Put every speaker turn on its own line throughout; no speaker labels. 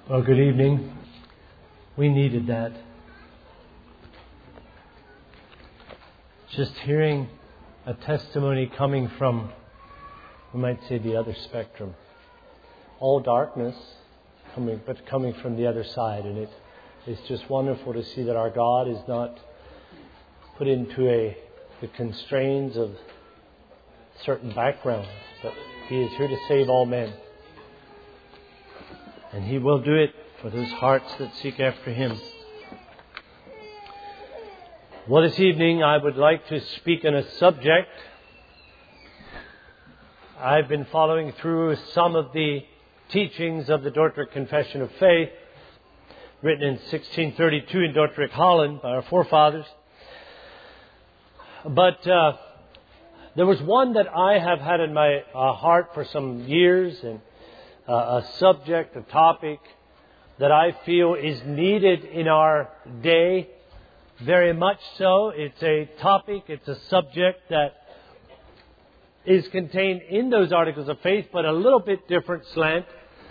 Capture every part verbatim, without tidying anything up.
Well, good evening. We needed that. Just hearing a testimony coming from, we might say, the other spectrum. All darkness, coming, but coming from the other side. And it is just wonderful to see that our God is not put into a the constraints of certain backgrounds, but He is here to save all men. And He will do it for those hearts that seek after Him. Well, this evening I would like to speak on a subject. I've been following through some of the teachings of the Dordrecht Confession of Faith, written in sixteen thirty-two in Dordrecht, Holland, by our forefathers. But uh, there was one that I have had in my uh, heart for some years, and uh, a subject, a topic that I feel is needed in our day, very much so. It's a topic, it's a subject that is contained in those articles of faith, but a little bit different slant.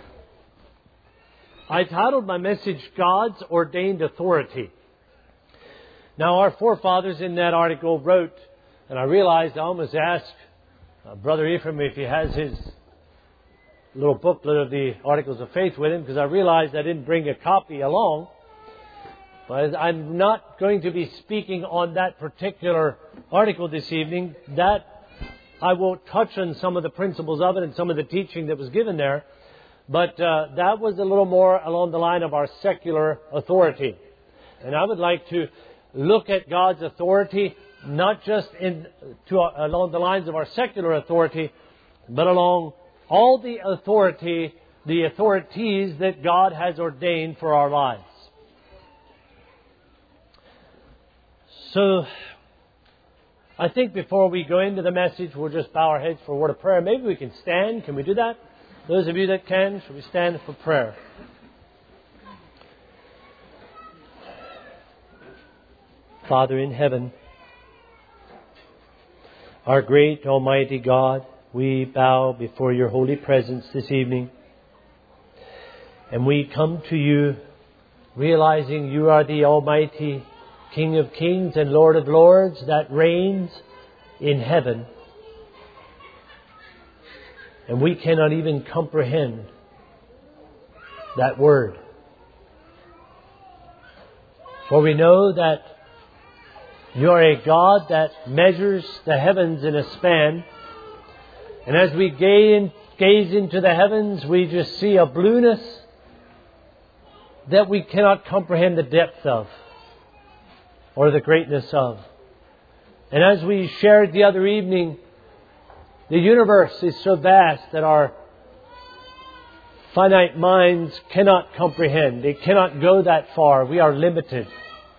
I titled my message, God's Ordained Authority. Now, our forefathers in that article wrote, and I realized I almost asked uh, Brother Ephraim if he has his little booklet of the Articles of Faith with him, because I realized I didn't bring a copy along. But I'm not going to be speaking on that particular article this evening. That I will touch on some of the principles of it and some of the teaching that was given there. But uh, that was a little more along the line of our secular authority. And I would like to look at God's authority, not just in to, uh, along the lines of our secular authority, but along all the authority, the authorities that God has ordained for our lives. So, I think before we go into the message, we'll just bow our heads for a word of prayer. Maybe we can stand. Can we do that? Those of you that can, shall we stand for prayer? Father in heaven, our great Almighty God, we bow before your holy presence this evening. And we come to you realizing you are the Almighty King of Kings and Lord of Lords that reigns in heaven. And we cannot even comprehend that word. For we know that you are a God that measures the heavens in a span. And as we gaze, gaze into the heavens, we just see a blueness that we cannot comprehend the depth of or the greatness of. And as we shared the other evening, the universe is so vast that our finite minds cannot comprehend. It cannot go that far. We are limited.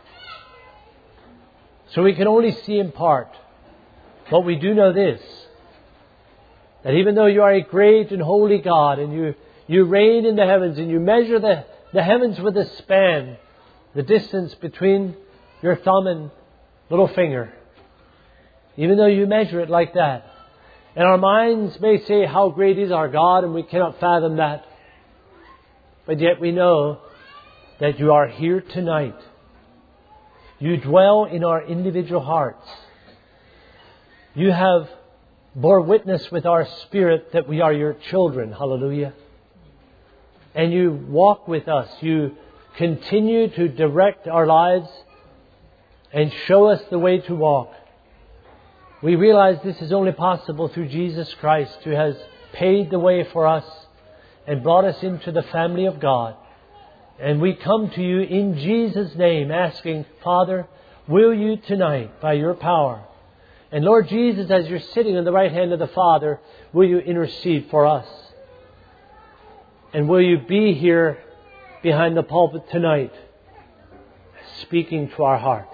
So we can only see in part. But we do know this, that even though you are a great and holy God and you, you reign in the heavens and you measure the, the heavens with a span, the distance between your thumb and little finger, even though you measure it like that, and our minds may say how great is our God and we cannot fathom that, but yet we know that you are here tonight. You dwell in our individual hearts. You have bore witness with our spirit that we are your children. Hallelujah. And you walk with us. You continue to direct our lives and show us the way to walk. We realize this is only possible through Jesus Christ, who has paid the way for us and brought us into the family of God. And we come to you in Jesus' name asking, Father, will you tonight, by your power, and Lord Jesus, as you're sitting on the right hand of the Father, will you intercede for us? And will you be here behind the pulpit tonight, speaking to our hearts?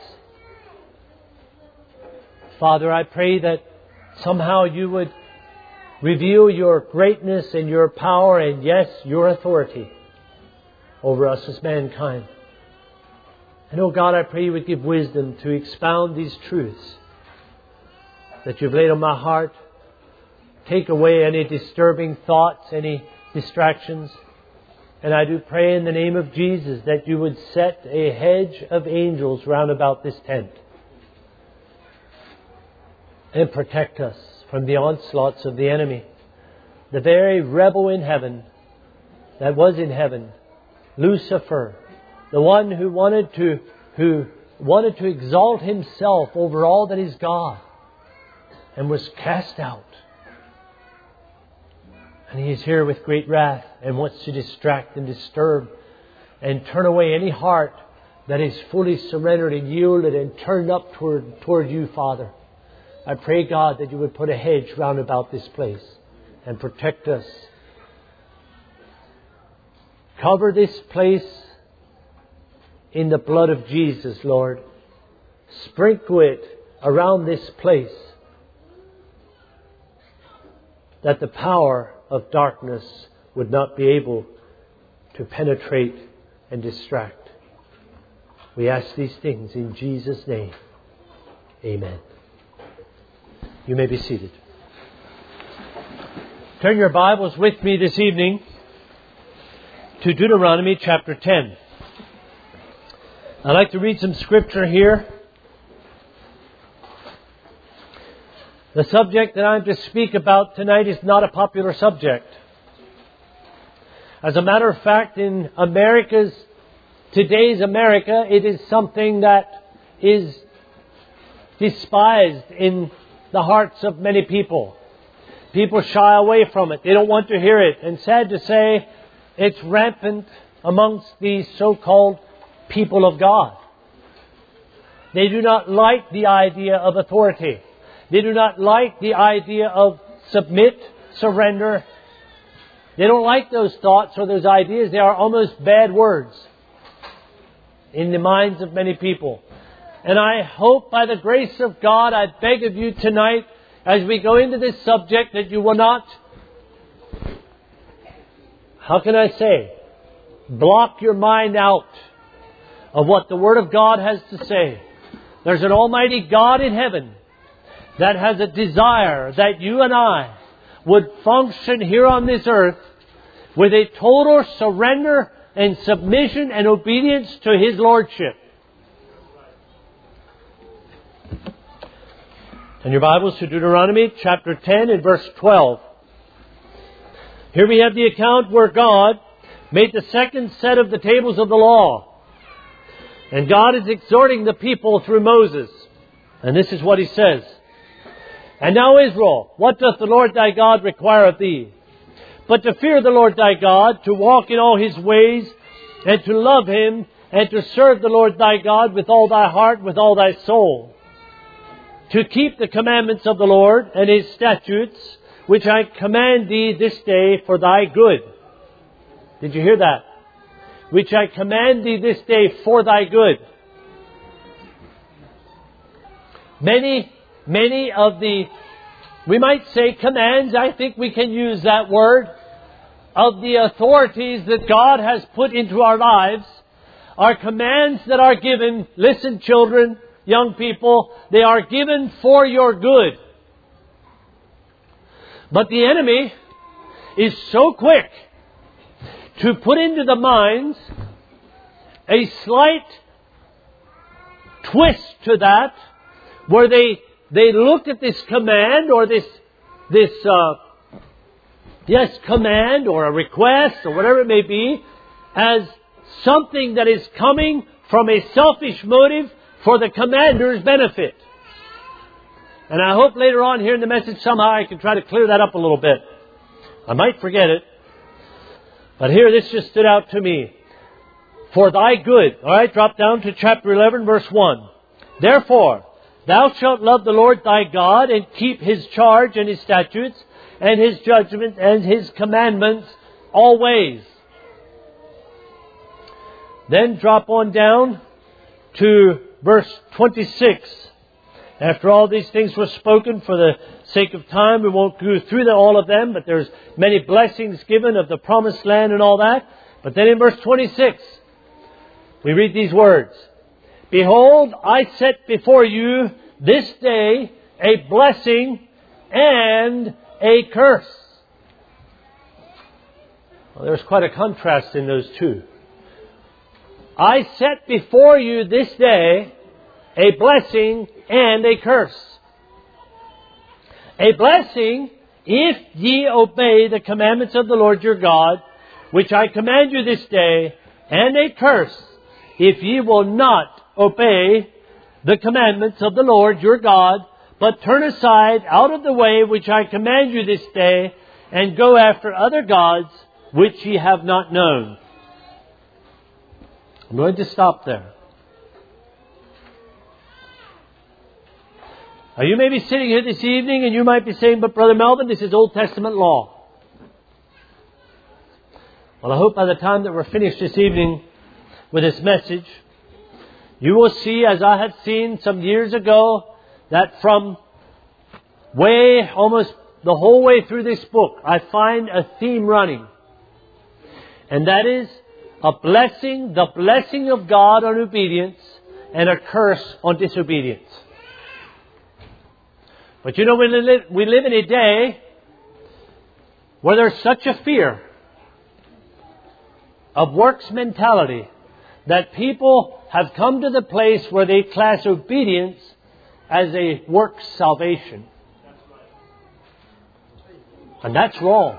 Father, I pray that somehow you would reveal your greatness and your power and, yes, your authority over us as mankind. And, oh God, I pray you would give wisdom to expound these truths that you've laid on my heart. Take away any disturbing thoughts, any distractions. And I do pray in the name of Jesus that you would set a hedge of angels round about this tent and protect us from the onslaughts of the enemy. The very rebel in heaven that was in heaven, Lucifer, the one who wanted to who wanted to exalt himself over all that is God, and was cast out. And he is here with great wrath and wants to distract and disturb and turn away any heart that is fully surrendered and yielded and turned up toward, toward you, Father. I pray, God, that you would put a hedge round about this place and protect us. Cover this place in the blood of Jesus, Lord. Sprinkle it around this place, that the power of darkness would not be able to penetrate and distract. We ask these things in Jesus' name. Amen. You may be seated. Turn your Bibles with me this evening to Deuteronomy chapter ten. I'd like to read some scripture here. The subject that I'm to speak about tonight is not a popular subject. As a matter of fact, in America's, today's America, it is something that is despised in the hearts of many people. People shy away from it. They don't want to hear it. And sad to say, it's rampant amongst these so-called people of God. They do not like the idea of authority. They do not like the idea of submit, surrender. They don't like those thoughts or those ideas. They are almost bad words in the minds of many people. And I hope by the grace of God, I beg of you tonight, as we go into this subject, that you will not, how can I say, block your mind out of what the Word of God has to say. There's an Almighty God in heaven that has a desire that you and I would function here on this earth with a total surrender and submission and obedience to His Lordship. And your Bibles to Deuteronomy chapter ten and verse twelve. Here we have the account where God made the second set of the tables of the law. And God is exhorting the people through Moses. And this is what He says. And now, Israel, what doth the Lord thy God require of thee? But to fear the Lord thy God, to walk in all His ways, and to love Him, and to serve the Lord thy God with all thy heart, with all thy soul. To keep the commandments of the Lord and His statutes, which I command thee this day for thy good. Did you hear that? Which I command thee this day for thy good. Many, many of the, we might say commands, I think we can use that word, of the authorities that God has put into our lives, are commands that are given, listen children, young people, they are given for your good. But the enemy is so quick to put into the minds a slight twist to that, where they they look at this command or this this uh, yes command or a request or whatever it may be as something that is coming from a selfish motive for the commander's benefit. And I hope later on here in the message somehow I can try to clear that up a little bit. I might forget it. But here this just stood out to me. For thy good. All right, drop down to chapter eleven, verse one. Therefore, thou shalt love the Lord thy God and keep His charge and His statutes and His judgments and His commandments always. Then drop on down to verse twenty-six. After all these things were spoken, for the sake of time, we won't go through the, all of them, but there's many blessings given of the promised land and all that. But then in verse twenty-six, we read these words. Behold, I set before you this day a blessing and a curse. Well, there's quite a contrast in those two. I set before you this day a blessing and a curse. A blessing if ye obey the commandments of the Lord your God, which I command you this day, and a curse if ye will not obey the commandments of the Lord your God, but turn aside out of the way which I command you this day, and go after other gods which ye have not known. I'm going to stop there. Now, you may be sitting here this evening and you might be saying, but Brother Melvin, this is Old Testament law. Well, I hope by the time that we're finished this evening with this message, you will see, as I had seen some years ago, that from way, almost the whole way through this book, I find a theme running. And that is a blessing, the blessing of God on obedience, and a curse on disobedience. But you know, we live, we live in a day where there's such a fear of works mentality that people have come to the place where they class obedience as a works salvation. And that's wrong.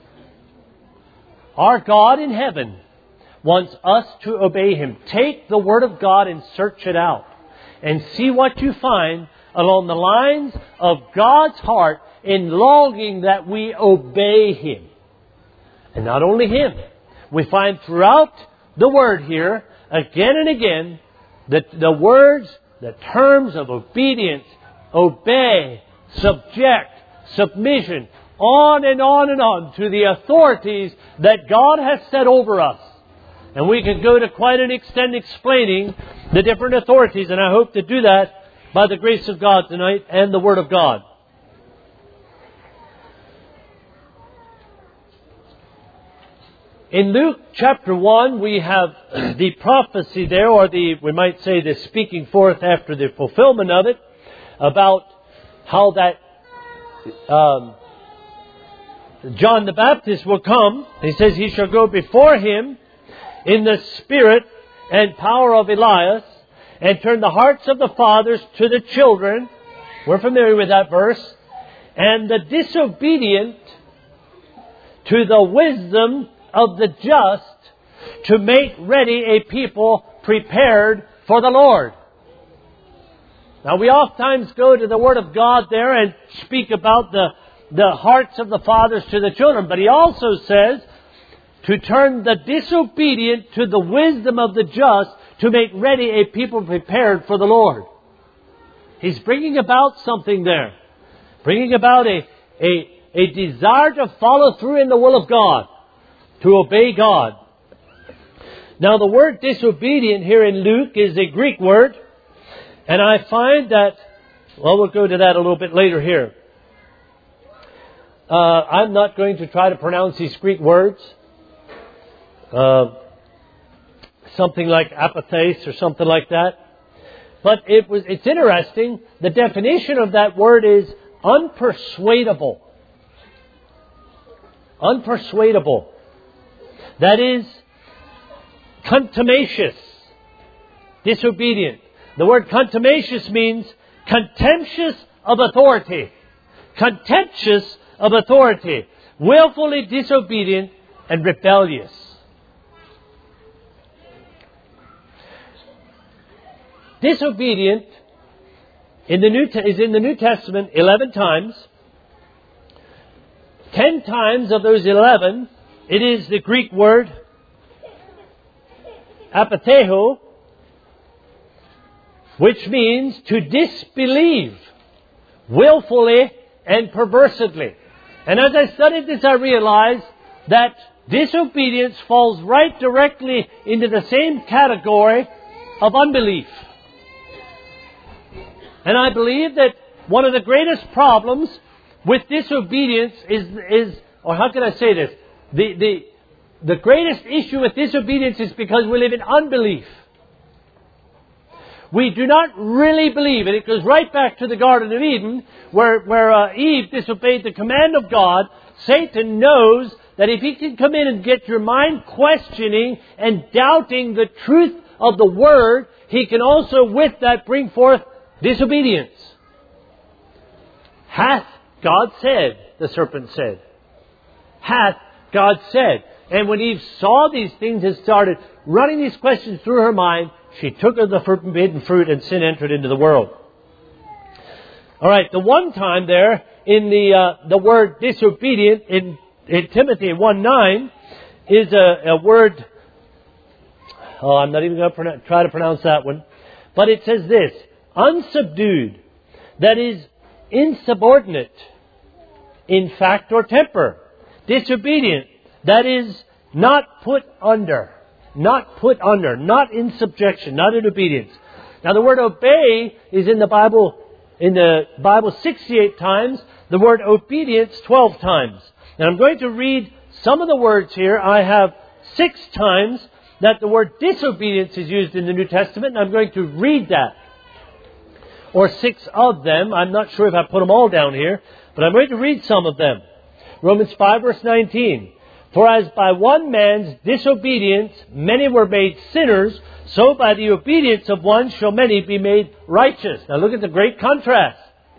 Our God in heaven wants us to obey Him. Take the Word of God and search it out and see what you find along the lines of God's heart in longing that we obey Him. And not only Him. We find throughout the Word here, again and again, that the words, the terms of obedience, obey, subject, submission, on and on and on to the authorities that God has set over us. And we can go to quite an extent explaining the different authorities, and I hope to do that by the grace of God tonight and the Word of God. In Luke chapter one, we have the prophecy there, or the, we might say the speaking forth after the fulfillment of it, about how that um, John the Baptist will come. He says he shall go before him in the spirit and power of Elias, and turn the hearts of the fathers to the children. We're familiar with that verse. And the disobedient to the wisdom of the just, to make ready a people prepared for the Lord. Now, we oftentimes go to the Word of God there and speak about the, the hearts of the fathers to the children. But He also says to turn the disobedient to the wisdom of the just, to make ready a people prepared for the Lord. He's bringing about something there. Bringing about a, a, a desire to follow through in the will of God. To obey God. Now, the word disobedient here in Luke is a Greek word. And I find that, well, we'll go to that a little bit later here. Uh, I'm not going to try to pronounce these Greek words. Uh, something like apathes or something like that. But it was, it's interesting. The definition of that word is unpersuadable. Unpersuadable. That is contumacious. Disobedient. The word contumacious means contemptuous of authority. Contemptuous of authority. Willfully disobedient and rebellious. Disobedient in the New Te- is in the New Testament eleven times. Ten times of those eleven, it is the Greek word apatheho, which means to disbelieve willfully and perversedly. And as I studied this, I realized that disobedience falls right directly into the same category of unbelief. And I believe that one of the greatest problems with disobedience is, is or how can I say this? The, the, the greatest issue with disobedience is because we live in unbelief. We do not really believe, and it goes right back to the Garden of Eden, where, where uh, Eve disobeyed the command of God. Satan knows that if he can come in and get your mind questioning and doubting the truth of the Word, he can also with that bring forth disobedience. Hath God said, the serpent said. Hath God said. And when Eve saw these things and started running these questions through her mind, she took of the forbidden fruit and sin entered into the world. All right, the one time there in the uh, the word disobedient in, in Timothy one nine is a, a word, oh, I'm not even going to pronounce, try to pronounce that one, but it says this, unsubdued, that is insubordinate in fact or temper, disobedient, that is not put under, not put under, not in subjection, not in obedience. Now the word obey is in the Bible In the Bible sixty-eight times, the word obedience twelve times. And I'm going to read some of the words here. I have six times that the word disobedience is used in the New Testament, and I'm going to read that. Or six of them. I'm not sure if I put them all down here, but I'm going to read some of them. Romans five verse nineteen. For as by one man's disobedience many were made sinners, so by the obedience of one shall many be made righteous. Now look at the great contrast.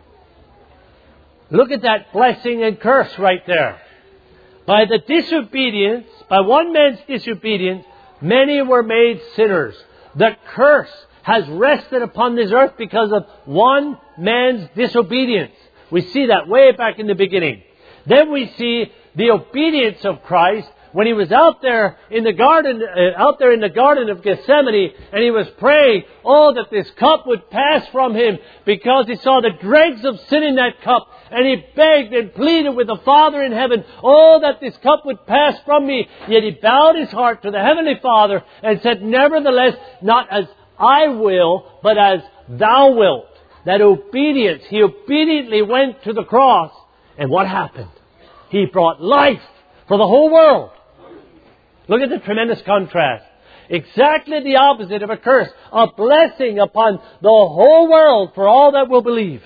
Look at that blessing and curse right there. By the disobedience, by one man's disobedience, many were made sinners. The curse has rested upon this earth because of one man's disobedience. We see that way back in the beginning. Then we see the obedience of Christ when He was out there in the garden, uh, out there in the Garden of Gethsemane, and He was praying, oh, that this cup would pass from Him, because He saw the dregs of sin in that cup, and He begged and pleaded with the Father in heaven, oh, that this cup would pass from me. Yet He bowed His heart to the Heavenly Father and said, nevertheless, not as I will, but as Thou wilt. That obedience, He obediently went to the cross, and what happened? He brought life for the whole world. Look at the tremendous contrast. Exactly the opposite of a curse. A blessing upon the whole world for all that will believe.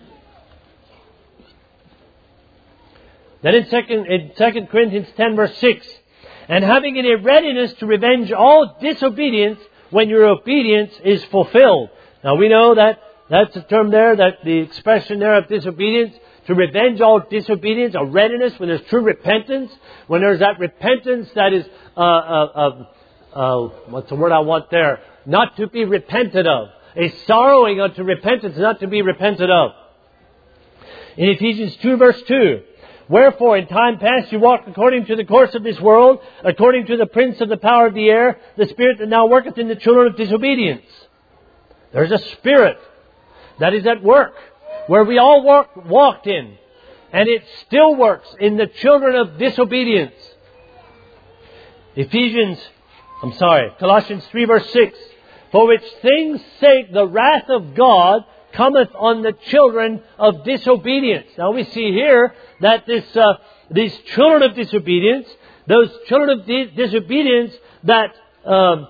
Then in second, in Second Corinthians ten verse six, and having in a readiness to revenge all disobedience when your obedience is fulfilled. Now we know that that's the term there, that the expression there of disobedience, to revenge all disobedience, a readiness when there's true repentance, when there's that repentance that is, uh, uh, uh, uh, what's the word I want there? Not to be repented of. A sorrowing unto repentance, not to be repented of. In Ephesians two verse two, wherefore in time past you walked according to the course of this world, according to the prince of the power of the air, the spirit that now worketh in the children of disobedience. There's a spirit that is at work, where we all walk, walked in. And it still works in the children of disobedience. Ephesians, I'm sorry, Colossians three verse six. For which things sake the wrath of God cometh on the children of disobedience. Now we see here that this, uh, these children of disobedience, those children of di- disobedience that, um,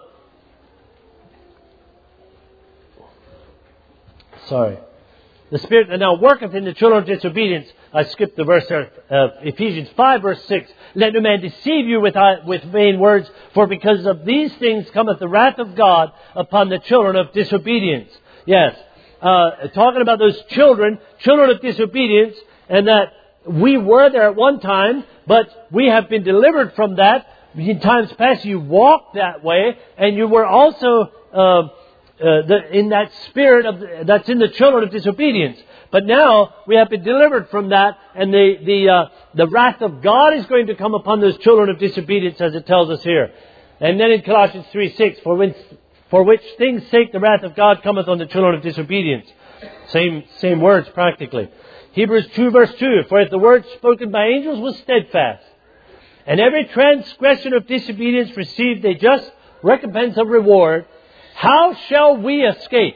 sorry, the Spirit that now worketh in the children of disobedience. I skipped the verse there, uh, Ephesians five verse six. Let no man deceive you with, uh, with vain words, for because of these things cometh the wrath of God upon the children of disobedience. Yes, uh, talking about those children, children of disobedience, and that we were there at one time, but we have been delivered from that. In times past you walked that way, and you were also Uh, Uh, the, in that spirit of that's in the children of disobedience. But now we have been delivered from that, and the the uh, the wrath of God is going to come upon those children of disobedience, as it tells us here. And then in Colossians three six, for which for which things sake the wrath of God cometh on the children of disobedience. Same same words practically. Hebrews two verse two, for if the word spoken by angels was steadfast, and every transgression of disobedience received a just recompense of reward, how shall we escape?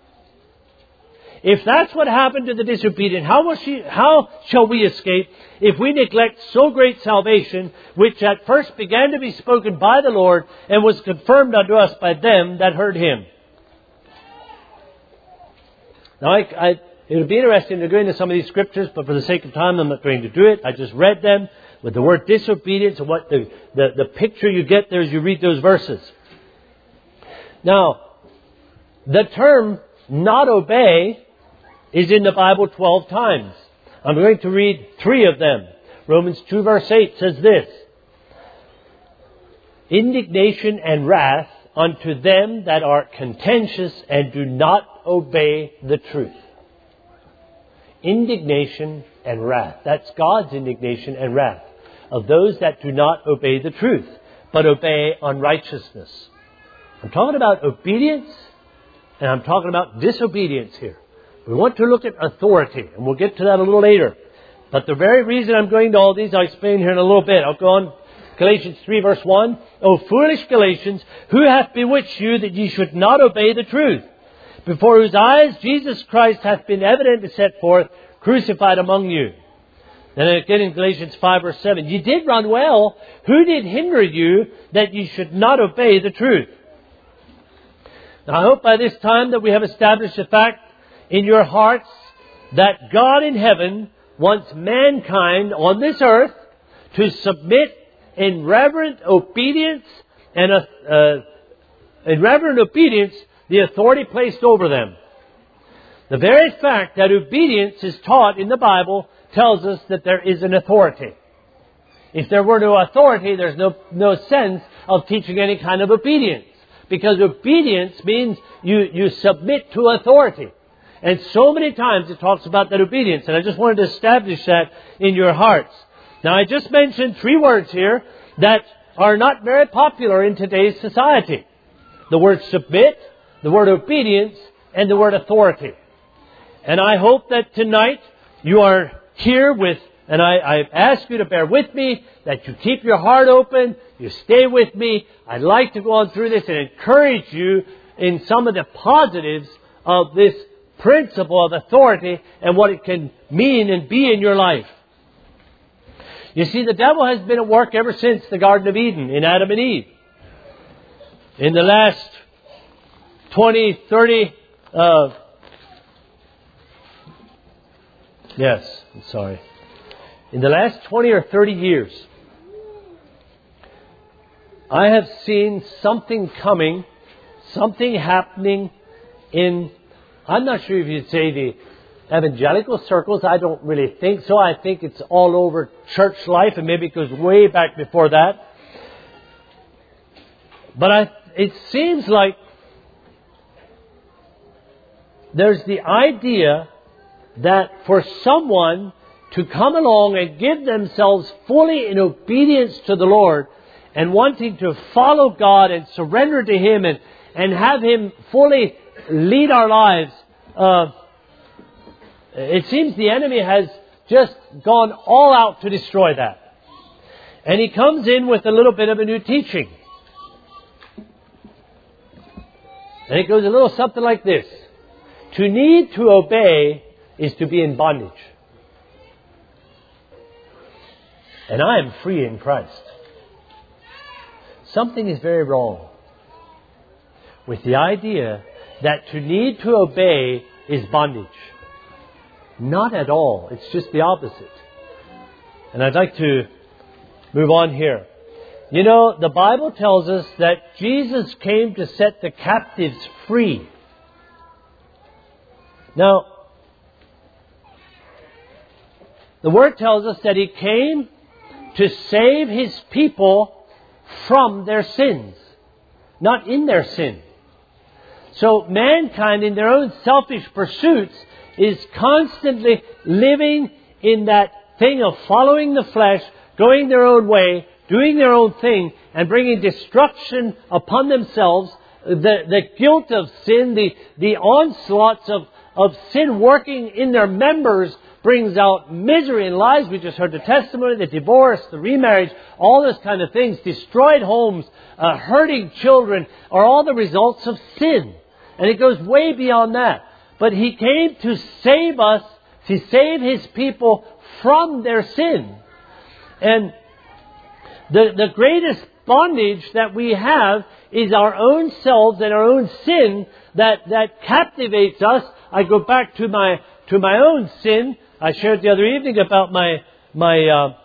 If that's what happened to the disobedient, how, will she, how shall we escape if we neglect so great salvation, which at first began to be spoken by the Lord and was confirmed unto us by them that heard Him? Now, I, I, it would be interesting to go into some of these scriptures, but for the sake of time, I'm not going to do it. I just read them. with the word disobedience and what the, the, the picture you get there as you read those verses. Now, the term not obey is in the Bible twelve times. I'm going to read three of them. Romans two verse eight says this: indignation and wrath unto them that are contentious and do not obey the truth. Indignation and wrath. That's God's indignation and wrath of those that do not obey the truth, but obey unrighteousness. I'm talking about obedience, and I'm talking about disobedience here. We want to look at authority, and we'll get to that a little later. But the very reason I'm going to all these, I'll explain here in a little bit. I'll go on. Galatians three verse one. O foolish Galatians, who hath bewitched you that ye should not obey the truth? Before whose eyes Jesus Christ hath been evidently set forth, crucified among you. Then again in Galatians five verse seven. Ye did run well. Who did hinder you that ye should not obey the truth? Now I hope by this time that we have established the fact in your hearts that God in heaven wants mankind on this earth to submit in reverent obedience and uh, uh, in reverent obedience the authority placed over them. The very fact that obedience is taught in the Bible tells us that there is an authority. If there were no authority, there's no, no sense of teaching any kind of obedience. Because obedience means you, you submit to authority. And so many times it talks about that obedience. And I just wanted to establish that in your hearts. Now I just mentioned three words here that are not very popular in today's society. The word submit, the word obedience, and the word authority. And I hope that tonight you are here with, and I, I ask you to bear with me, that you keep your heart open, you stay with me. I'd like to go on through this and encourage you in some of the positives of this principle of authority and what it can mean and be in your life. You see, the devil has been at work ever since the Garden of Eden in Adam and Eve. In the last twenty, thirty, uh, yes, I'm sorry. In the last twenty or thirty years, I have seen something coming, something happening in, I'm not sure if you'd say the evangelical circles. I don't really think so. I think it's all over church life, and maybe it goes way back before that. But I, it seems like there's the idea that for someone to come along and give themselves fully in obedience to the Lord and wanting to follow God and surrender to Him and, and have Him fully lead our lives, uh, it seems the enemy has just gone all out to destroy that. And he comes in with a little bit of a new teaching. And it goes a little something like this. To need to obey is to be in bondage. And I am free in Christ. Something is very wrong with the idea that to need to obey is bondage. Not at all. It's just the opposite. And I'd like to move on here. You know, the Bible tells us that Jesus came to set the captives free. Now, the Word tells us that He came to save His people from their sins, not in their sin. So mankind, in their own selfish pursuits, is constantly living in that thing of following the flesh, going their own way, doing their own thing, and bringing destruction upon themselves. The, the guilt of sin, the, the onslaughts of, of sin working in their members brings out misery in lives. We just heard the testimony, the divorce, the remarriage, all those kind of things. Destroyed homes, uh, hurting children are all the results of sin. And it goes way beyond that. But He came to save us, to save His people from their sin. And the, the greatest bondage that we have is our own selves and our own sin that, that captivates us. I go back to my to my own sin. I shared the other evening about my my uh,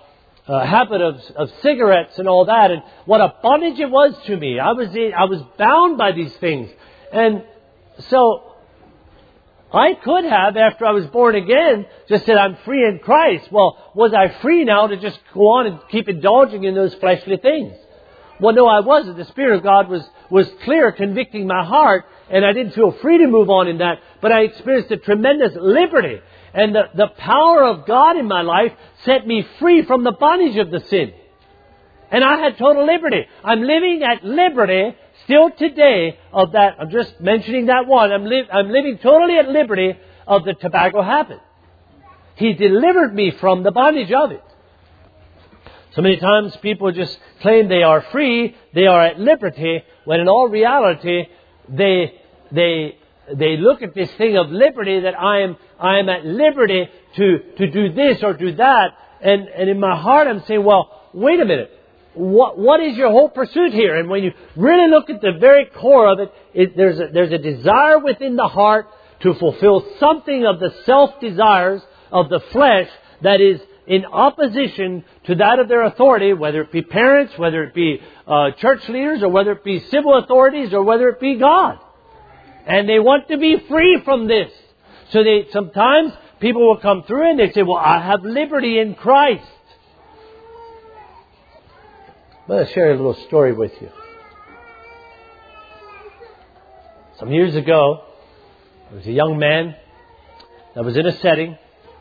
uh, habit of, of cigarettes and all that, and what a bondage it was to me. I was I was bound by these things. And so I could have, after I was born again, just said, I'm free in Christ. Well, was I free now to just go on and keep indulging in those fleshly things? Well, no, I wasn't. The Spirit of God was, was clear, convicting my heart, and I didn't feel free to move on in that. But I experienced a tremendous liberty. And the, the power of God in my life set me free from the bondage of the sin. And I had total liberty. I'm living at liberty still today of that. I'm just mentioning that one. I'm, li- I'm living totally at liberty of the tobacco habit. He delivered me from the bondage of it. So many times people just claim they are free, they are at liberty, when in all reality they they they look at this thing of liberty that I am I am at liberty to, to do this or do that, and, and in my heart I'm saying, well, wait a minute. What what is your whole pursuit here? And when you really look at the very core of it, it there's a, there's a desire within the heart to fulfill something of the self-desires of the flesh that is in opposition to that of their authority, whether it be parents, whether it be uh, church leaders, or whether it be civil authorities, or whether it be God. And they want to be free from this. So they sometimes people will come through and they say, well, I have liberty in Christ. I'm going to share a little story with you. Some years ago, there was a young man that was in a setting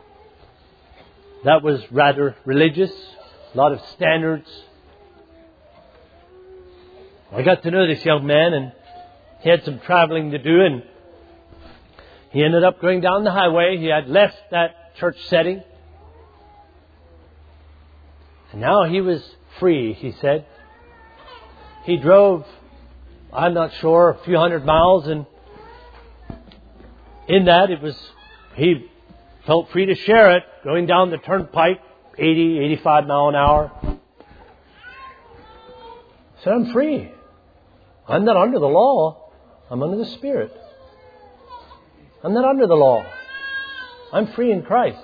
that was rather religious, a lot of standards. I got to know this young man, and he had some traveling to do, and he ended up going down the highway. He had left that church setting, and now he was free, he said. He drove, I'm not sure, a few hundred miles, and in that it was, he felt free to share it, going down the turnpike, eighty, eighty-five mile an hour. He said, I'm free. I'm not under the law. I'm under the Spirit. I'm not under the law. I'm free in Christ.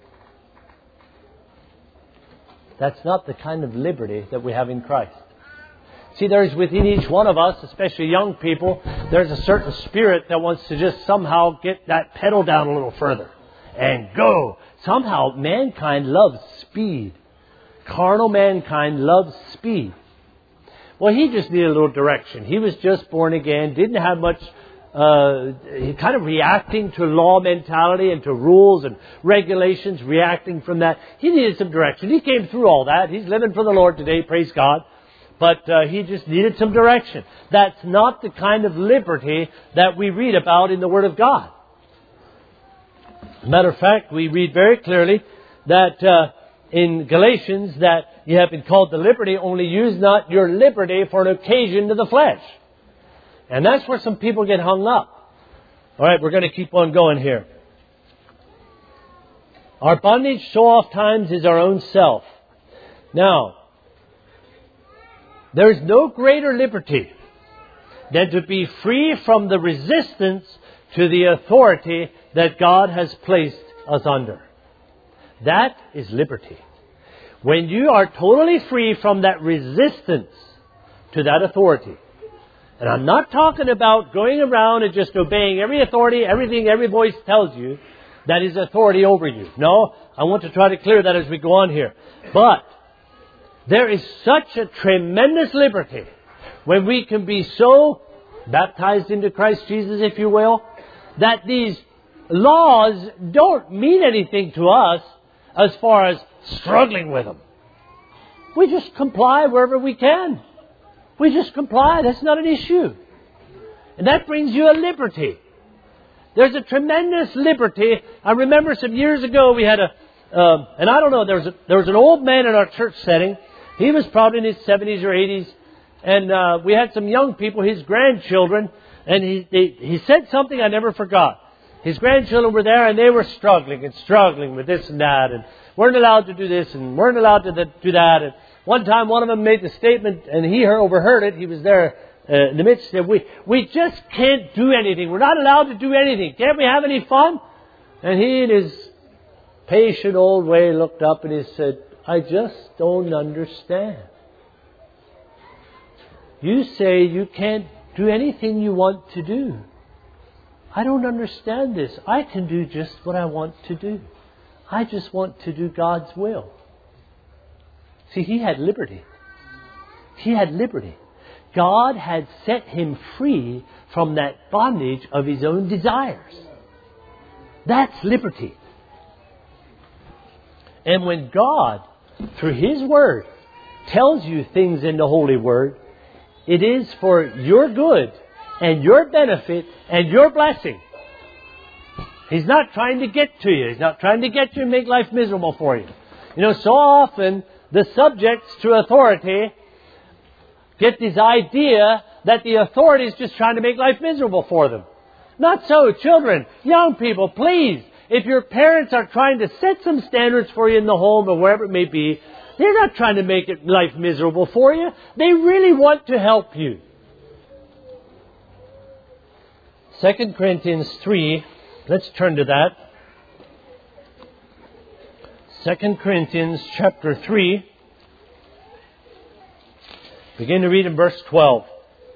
That's not the kind of liberty that we have in Christ. See, there's within each one of us, especially young people, there's a certain spirit that wants to just somehow get that pedal down a little further and go. Somehow mankind loves speed. Carnal mankind loves speed. Well, he just needed a little direction. He was just born again, didn't have much, uh, kind of reacting to law mentality and to rules and regulations, reacting from that. He needed some direction. He came through all that. He's living for the Lord today, praise God. But uh, he just needed some direction. That's not the kind of liberty that we read about in the Word of God. As a matter of fact, we read very clearly that uh, in Galatians that you have been called to liberty, only use not your liberty for an occasion to the flesh. And that's where some people get hung up. All right, we're going to keep on going here. Our bondage so oft times is our own self. Now, there is no greater liberty than to be free from the resistance to the authority that God has placed us under. That is liberty. When you are totally free from that resistance to that authority. And I'm not talking about going around and just obeying every authority, everything every voice tells you that is authority over you. No, I want to try to clear that as we go on here. But there is such a tremendous liberty when we can be so baptized into Christ Jesus, if you will, that these laws don't mean anything to us as far as struggling with them. We just comply wherever we can. We just comply. That's not an issue. And that brings you a liberty. There's a tremendous liberty. I remember some years ago we had a, uh, and I don't know, there was, a, there was an old man in our church setting. He was probably in his seventies or eighties. And uh, we had some young people, his grandchildren. And he, they, he said something I never forgot. His grandchildren were there and they were struggling and struggling with this and that. And weren't allowed to do this and weren't allowed to do that. And one time one of them made the statement and he overheard it. He was there uh, in the midst. Said, we, we just can't do anything. We're not allowed to do anything. Can't we have any fun? And he in his patient old way looked up and he said, I just don't understand. You say you can't do anything you want to do. I don't understand this. I can do just what I want to do. I just want to do God's will. See, he had liberty. He had liberty. God had set him free from that bondage of his own desires. That's liberty. And when God, through his Word, tells you things in the Holy Word, it is for your good and your benefit and your blessing. He's not trying to get to you. He's not trying to get you and make life miserable for you. You know, so often the subjects to authority get this idea that the authority is just trying to make life miserable for them. Not so. Children, young people, please, if your parents are trying to set some standards for you in the home or wherever it may be, they're not trying to make it life miserable for you. They really want to help you. Second Corinthians three, let's turn to that. Second Corinthians chapter three. Begin to read in verse twelve.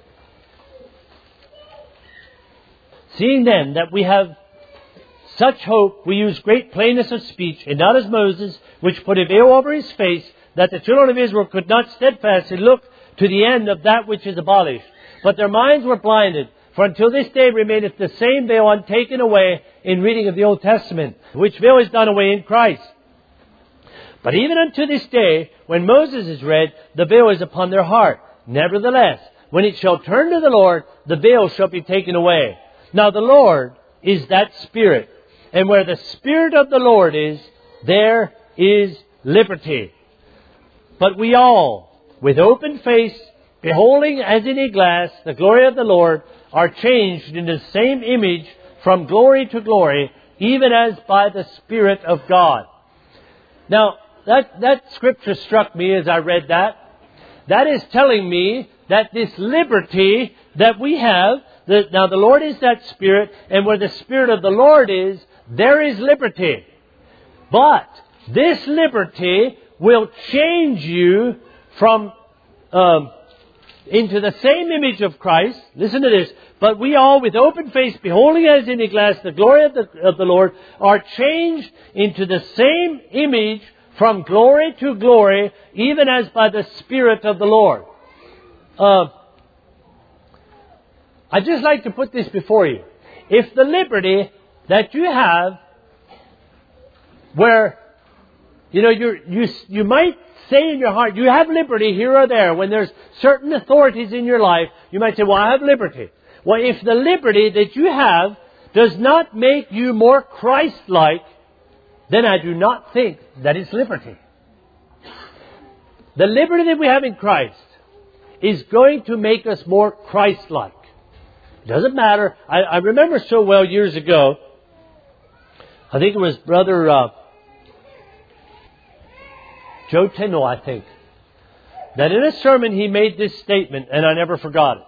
Seeing then that we have such hope, we use great plainness of speech, and not as Moses, which put a veil over his face, that the children of Israel could not steadfastly look to the end of that which is abolished. But their minds were blinded, for until this day remaineth the same veil untaken away in reading of the Old Testament, which veil is done away in Christ. But even unto this day, when Moses is read, the veil is upon their heart. Nevertheless, when it shall turn to the Lord, the veil shall be taken away. Now the Lord is that Spirit. And where the Spirit of the Lord is, there is liberty. But we all, with open face, beholding as in a glass the glory of the Lord, are changed into the same image from glory to glory, even as by the Spirit of God. Now, that, that scripture struck me as I read that. That is telling me that this liberty that we have, that now the Lord is that Spirit, and where the Spirit of the Lord is, there is liberty. But this liberty will change you from um, into the same image of Christ. Listen to this. But we all, with open face, beholding as in a glass the glory of the, of the Lord, are changed into the same image from glory to glory, even as by the Spirit of the Lord. Uh, I'd just like to put this before you. If the liberty that you have, where, you know, you you you might say in your heart, you have liberty here or there. When there's certain authorities in your life, you might say, well, I have liberty. Well, if the liberty that you have does not make you more Christ-like, then I do not think that it's liberty. The liberty that we have in Christ is going to make us more Christ-like. It doesn't matter. I, I remember so well years ago, I think it was Brother uh, Joe Tyndall, I think, that in a sermon he made this statement, and I never forgot it.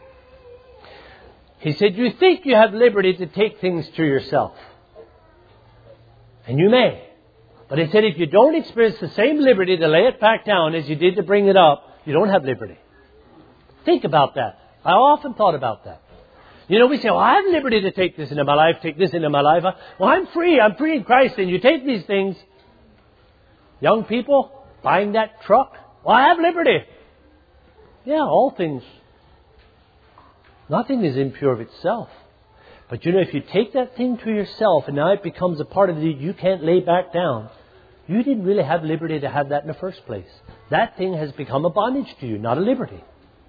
He said, you think you have liberty to take things to yourself. And you may. But he said, if you don't experience the same liberty to lay it back down as you did to bring it up, you don't have liberty. Think about that. I often thought about that. You know, we say, well, I have liberty to take this into my life, take this into my life. Well, I'm free. I'm free in Christ. And you take these things. Young people buying that truck. Well, I have liberty. Yeah, all things. Nothing is impure of itself. But you know, if you take that thing to yourself and now it becomes a part of you you can't lay back down, you didn't really have liberty to have that in the first place. That thing has become a bondage to you, not a liberty.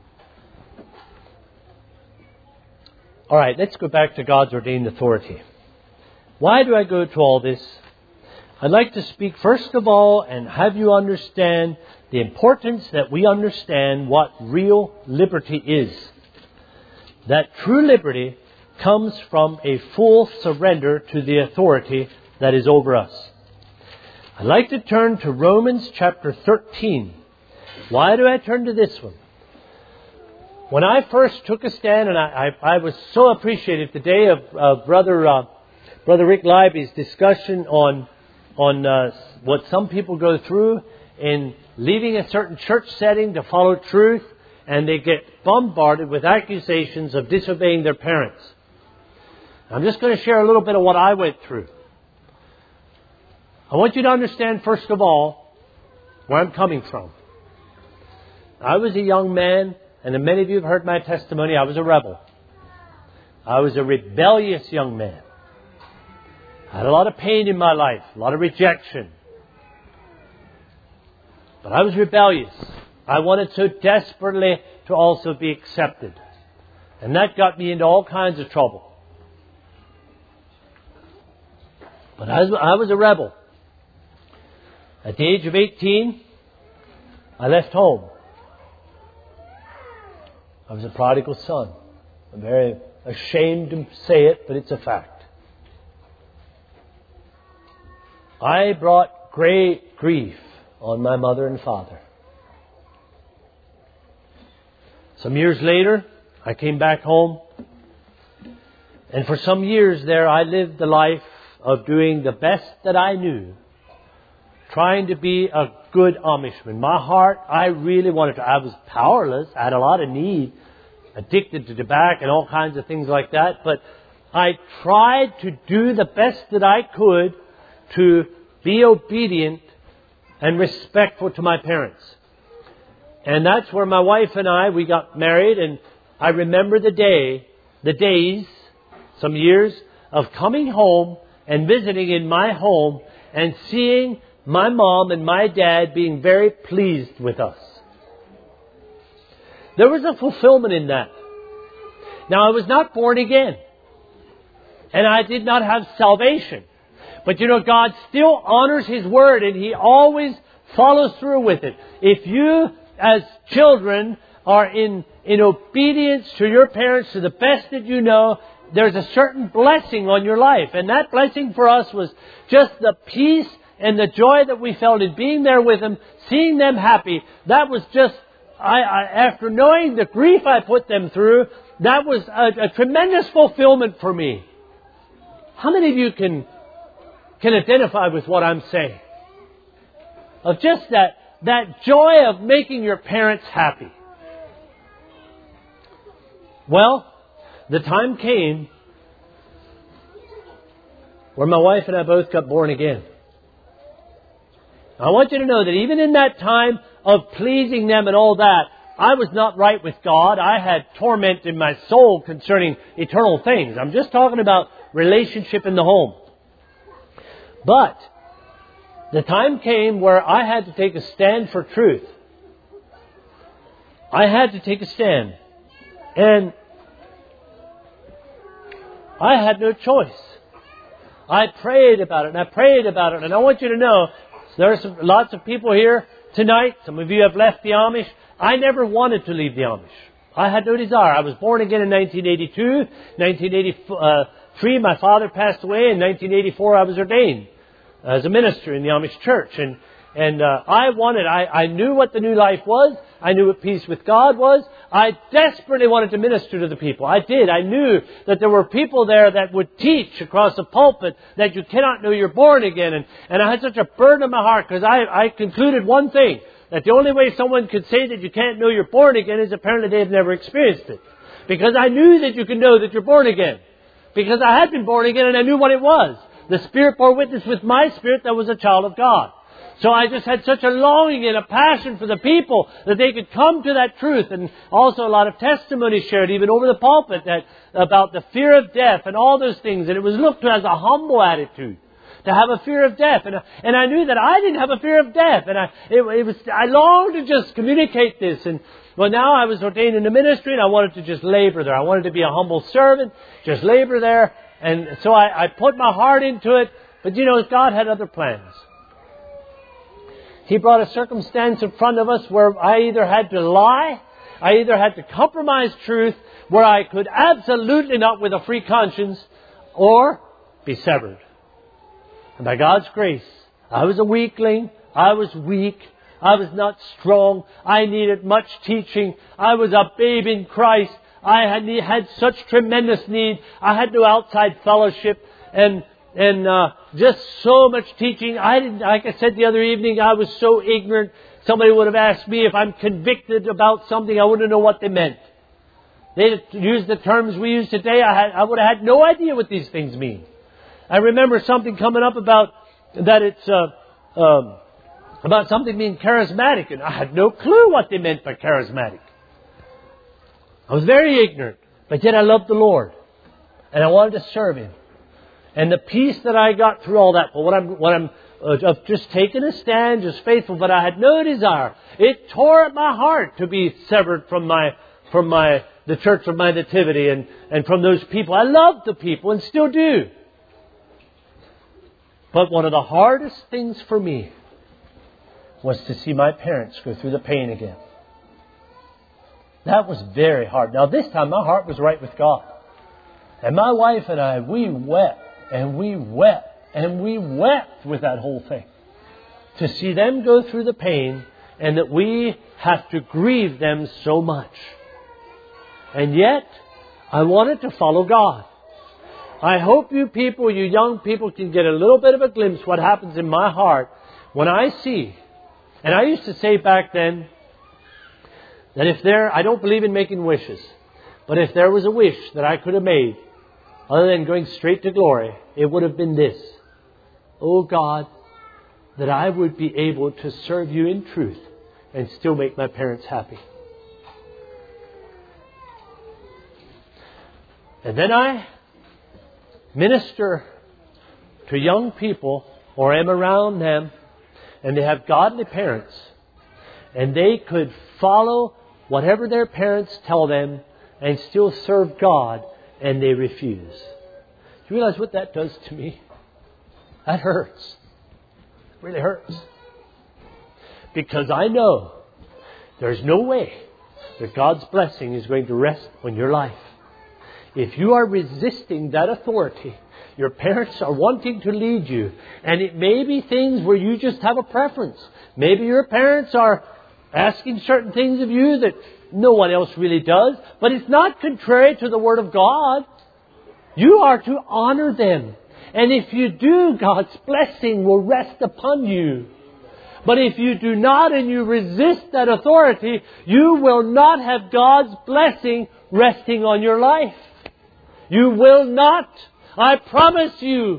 All right, let's go back to God's ordained authority. Why do I go to all this? I'd like to speak first of all and have you understand the importance that we understand what real liberty is. That true liberty comes from a full surrender to the authority that is over us. I'd like to turn to Romans chapter thirteen. Why do I turn to this one? When I first took a stand, and I, I, I was so appreciative today of uh, Brother uh, Brother Rick Libby's discussion on on uh, what some people go through, in leaving a certain church setting to follow truth, and they get bombarded with accusations of disobeying their parents. I'm just going to share a little bit of what I went through. I want you to understand, first of all, where I'm coming from. I was a young man, and many of you have heard my testimony. I was a rebel. I was a rebellious young man. I had a lot of pain in my life, a lot of rejection. But I was rebellious. I wanted so desperately to also be accepted. And that got me into all kinds of trouble. But I was, I was a rebel. At the age of eighteen, I left home. I was a prodigal son. I'm very ashamed to say it, but it's a fact. I brought great grief on my mother and father. Some years later, I came back home. And for some years there, I lived the life of doing the best that I knew, trying to be a good Amishman. My heart, I really wanted to. I was powerless. I had a lot of need, addicted to tobacco and all kinds of things like that. But I tried to do the best that I could to be obedient and respectful to my parents. And that's where my wife and I, we got married. And I remember the day, the days, some years of coming home and visiting in my home and seeing my mom and my dad being very pleased with us. There was a fulfillment in that. Now, I was not born again. And I did not have salvation. But you know, God still honors His Word, and He always follows through with it. If you, as children, are in, in obedience to your parents to the best that you know, there's a certain blessing on your life. And that blessing for us was just the peace and the joy that we felt in being there with them, seeing them happy. That was just, I, I after knowing the grief I put them through, that was a, a tremendous fulfillment for me. How many of you can can identify with what I'm saying? Of just that, that joy of making your parents happy. Well, the time came where my wife and I both got born again. I want you to know that even in that time of pleasing them and all that, I was not right with God. I had torment in my soul concerning eternal things. I'm just talking about relationship in the home. But the time came where I had to take a stand for truth. I had to take a stand. And I had no choice. I prayed about it and I prayed about it. And I want you to know, there are some, lots of people here tonight. Some of you have left the Amish. I never wanted to leave the Amish. I had no desire. I was born again in nineteen eighty-two. nineteen eighty-three, my father passed away. In nineteen eighty-four, I was ordained as a minister in the Amish church. And and uh, I wanted, I, I knew what the new life was. I knew what peace with God was. I desperately wanted to minister to the people. I did. I knew that there were people there that would teach across the pulpit that you cannot know you're born again. And, and I had such a burden in my heart because I, I concluded one thing, that the only way someone could say that you can't know you're born again is apparently they've never experienced it. Because I knew that you could know that you're born again. Because I had been born again and I knew what it was. The Spirit bore witness with my spirit that was a child of God. So I just had such a longing and a passion for the people that they could come to that truth. And also a lot of testimonies shared even over the pulpit that about the fear of death and all those things. And it was looked to as a humble attitude to have a fear of death. And, and I knew that I didn't have a fear of death. And I, it, it was, I longed to just communicate this. And well, now I was ordained in the ministry and I wanted to just labor there. I wanted to be a humble servant, just labor there. And so I, I put my heart into it. But you know, God had other plans. He brought a circumstance in front of us where I either had to lie, I either had to compromise truth, where I could absolutely not with a free conscience, or be severed. And by God's grace, I was a weakling, I was weak, I was not strong, I needed much teaching, I was a babe in Christ, I had, had such tremendous need, I had no outside fellowship, and and uh, just so much teaching. I didn't, like I said the other evening, I was so ignorant. Somebody would have asked me if I'm convicted about something, I wouldn't know what they meant. They used the terms we use today. I, had, I would have had no idea what these things mean. I remember something coming up about that it's uh, um, about something being charismatic, and I had no clue what they meant by charismatic. I was very ignorant, but yet I loved the Lord, and I wanted to serve Him. And the peace that I got through all that, but what I'm, what I'm uh, of just taking a stand, just faithful, but I had no desire. It tore at my heart to be severed from my from my the church of my nativity and and from those people. I loved the people and still do. But one of the hardest things for me was to see my parents go through the pain again. That was very hard. Now this time my heart was right with God. And my wife and I, we wept and we wept and we wept with that whole thing. To see them go through the pain and that we have to grieve them so much. And yet, I wanted to follow God. I hope you people, you young people, can get a little bit of a glimpse what happens in my heart when I see. And I used to say back then that if there, I don't believe in making wishes, but if there was a wish that I could have made, other than going straight to glory, it would have been this. Oh God, that I would be able to serve You in truth and still make my parents happy. And then I minister to young people or am around them and they have godly parents and they could follow whatever their parents tell them and still serve God, and they refuse. Do you realize what that does to me? That hurts. It really hurts. Because I know there's no way that God's blessing is going to rest on your life. If you are resisting that authority, your parents are wanting to lead you, and it may be things where you just have a preference. Maybe your parents are asking certain things of you that no one else really does, but it's not contrary to the Word of God. You are to honor them. And if you do, God's blessing will rest upon you. But if you do not and you resist that authority, you will not have God's blessing resting on your life. You will not. I promise you.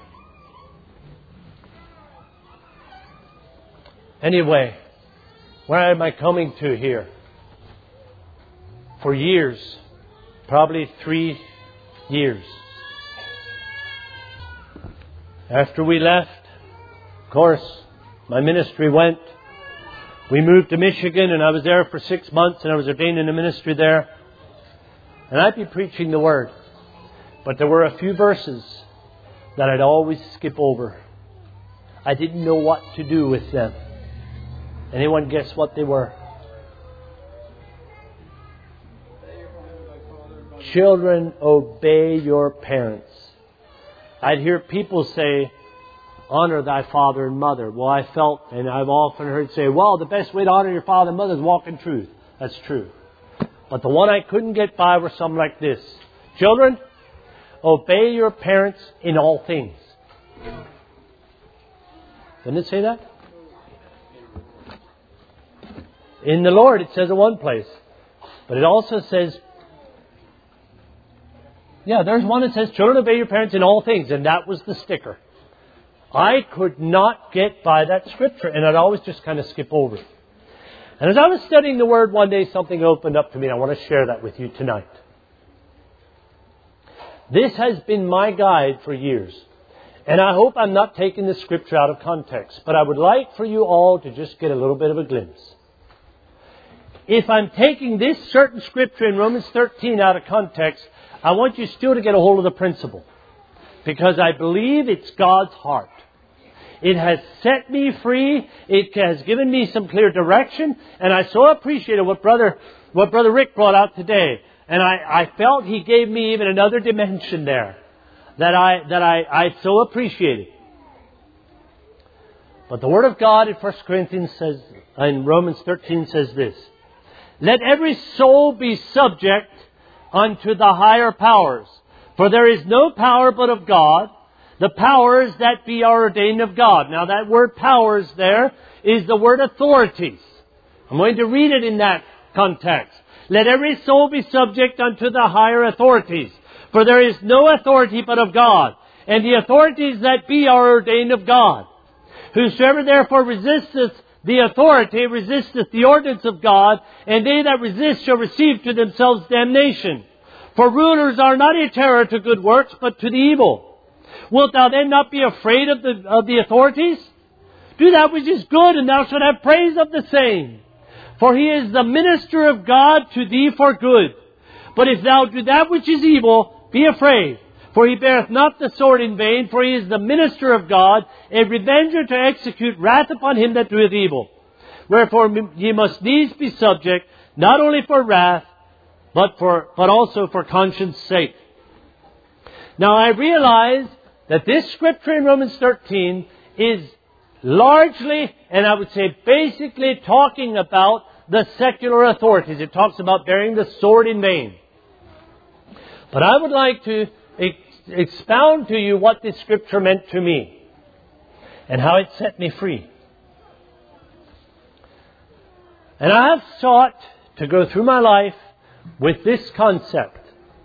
Anyway, where am I coming to here? For years, probably three years, after we left, of course, my ministry went. We moved to Michigan and I was there for six months and I was ordained in the ministry there. And I'd be preaching the Word. But there were a few verses that I'd always skip over. I didn't know what to do with them. Anyone guess what they were? Children, obey your parents. I'd hear people say, honor thy father and mother. Well, I felt, and I've often heard say, well, the best way to honor your father and mother is walk in truth. That's true. But the one I couldn't get by was something like this. Children, obey your parents in all things. Didn't it say that? In the Lord, it says in one place. But it also says, yeah, there's one that says, children, obey your parents in all things. And that was the sticker. I could not get by that scripture, and I'd always just kind of skip over it. And as I was studying the Word one day, something opened up to me, and I want to share that with you tonight. This has been my guide for years. And I hope I'm not taking the scripture out of context, but I would like for you all to just get a little bit of a glimpse. If I'm taking this certain scripture in Romans thirteen out of context, I want you still to get a hold of the principle. Because I believe it's God's heart. It has set me free. It has given me some clear direction. And I so appreciated what Brother, what Brother Rick brought out today. And I, I felt he gave me even another dimension there that I, that I, I so appreciated. But the Word of God in First Corinthians says, in Romans thirteen says this. Let every soul be subject unto the higher powers. For there is no power but of God. The powers that be are ordained of God. Now that word powers there is the word authorities. I'm going to read it in that context. Let every soul be subject unto the higher authorities. For there is no authority but of God. And the authorities that be are ordained of God. Whosoever therefore resisteth the authority resisteth the ordinance of God, and they that resist shall receive to themselves damnation. For rulers are not a terror to good works, but to the evil. Wilt thou then not be afraid of the, of the authorities? Do that which is good, and thou shalt have praise of the same. For he is the minister of God to thee for good. But if thou do that which is evil, be afraid. For he beareth not the sword in vain, for he is the minister of God, a revenger to execute wrath upon him that doeth evil. Wherefore ye must needs be subject, not only for wrath, but for but also for conscience sake. Now I realize that this scripture in Romans thirteen is largely, and I would say basically, talking about the secular authorities. It talks about bearing the sword in vain. But I would like to ex- expound to you what this scripture meant to me and how it set me free. And I have sought to go through my life with this concept.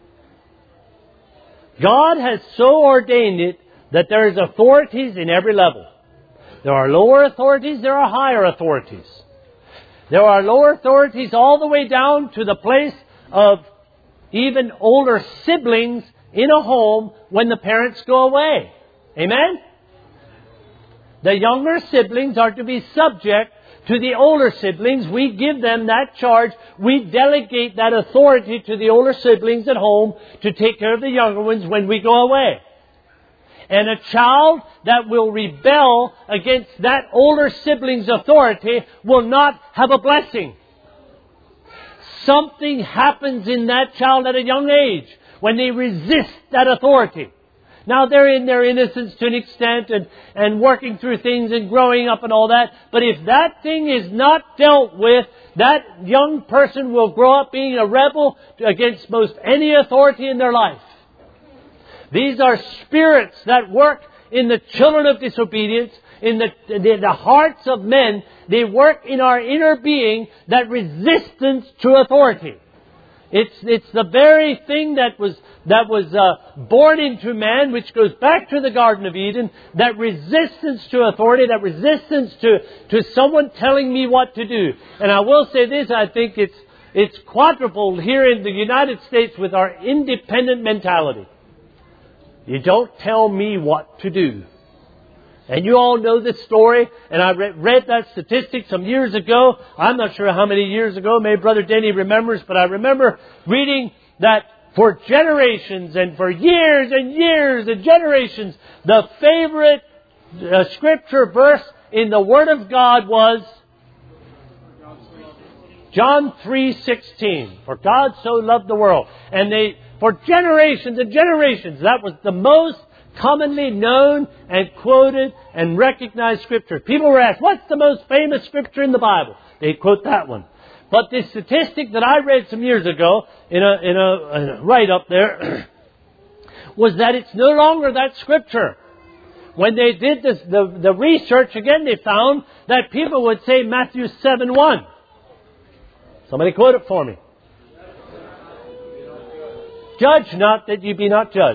God has so ordained it that there is authorities in every level. There are lower authorities, there are higher authorities. There are lower authorities all the way down to the place of even older siblings in a home when the parents go away. Amen? The younger siblings are to be subject to the older siblings. We give them that charge. We delegate that authority to the older siblings at home to take care of the younger ones when we go away. And a child that will rebel against that older sibling's authority will not have a blessing. Something happens in that child at a young age when they resist that authority. Now they're in their innocence to an extent and, and working through things and growing up and all that. But if that thing is not dealt with, that young person will grow up being a rebel against most any authority in their life. These are spirits that work in the children of disobedience, in the, the, the hearts of men. They work in our inner being, that resistance to authority. It's it's the very thing that was that was uh, born into man, which goes back to the Garden of Eden. That resistance to authority, that resistance to to someone telling me what to do. And I will say this: I think it's it's quadrupled here in the United States with our independent mentality. You don't tell me what to do. And you all know this story, and I re- read that statistic some years ago. I'm not sure how many years ago. Maybe Brother Denny remembers, but I remember reading that for generations and for years and years and generations, the favorite uh, scripture verse in the Word of God was John three sixteen. For God so loved the world. And they, for generations and generations, that was the most commonly known and quoted and recognized scripture. People were asked, what's the most famous scripture in the Bible? They quote that one. But this statistic that I read some years ago in a, in a, in a write-up there was that it's no longer that scripture. When they did this, the, the research, again, they found that people would say Matthew seven one. Somebody quote it for me. Judge not that ye be not judged.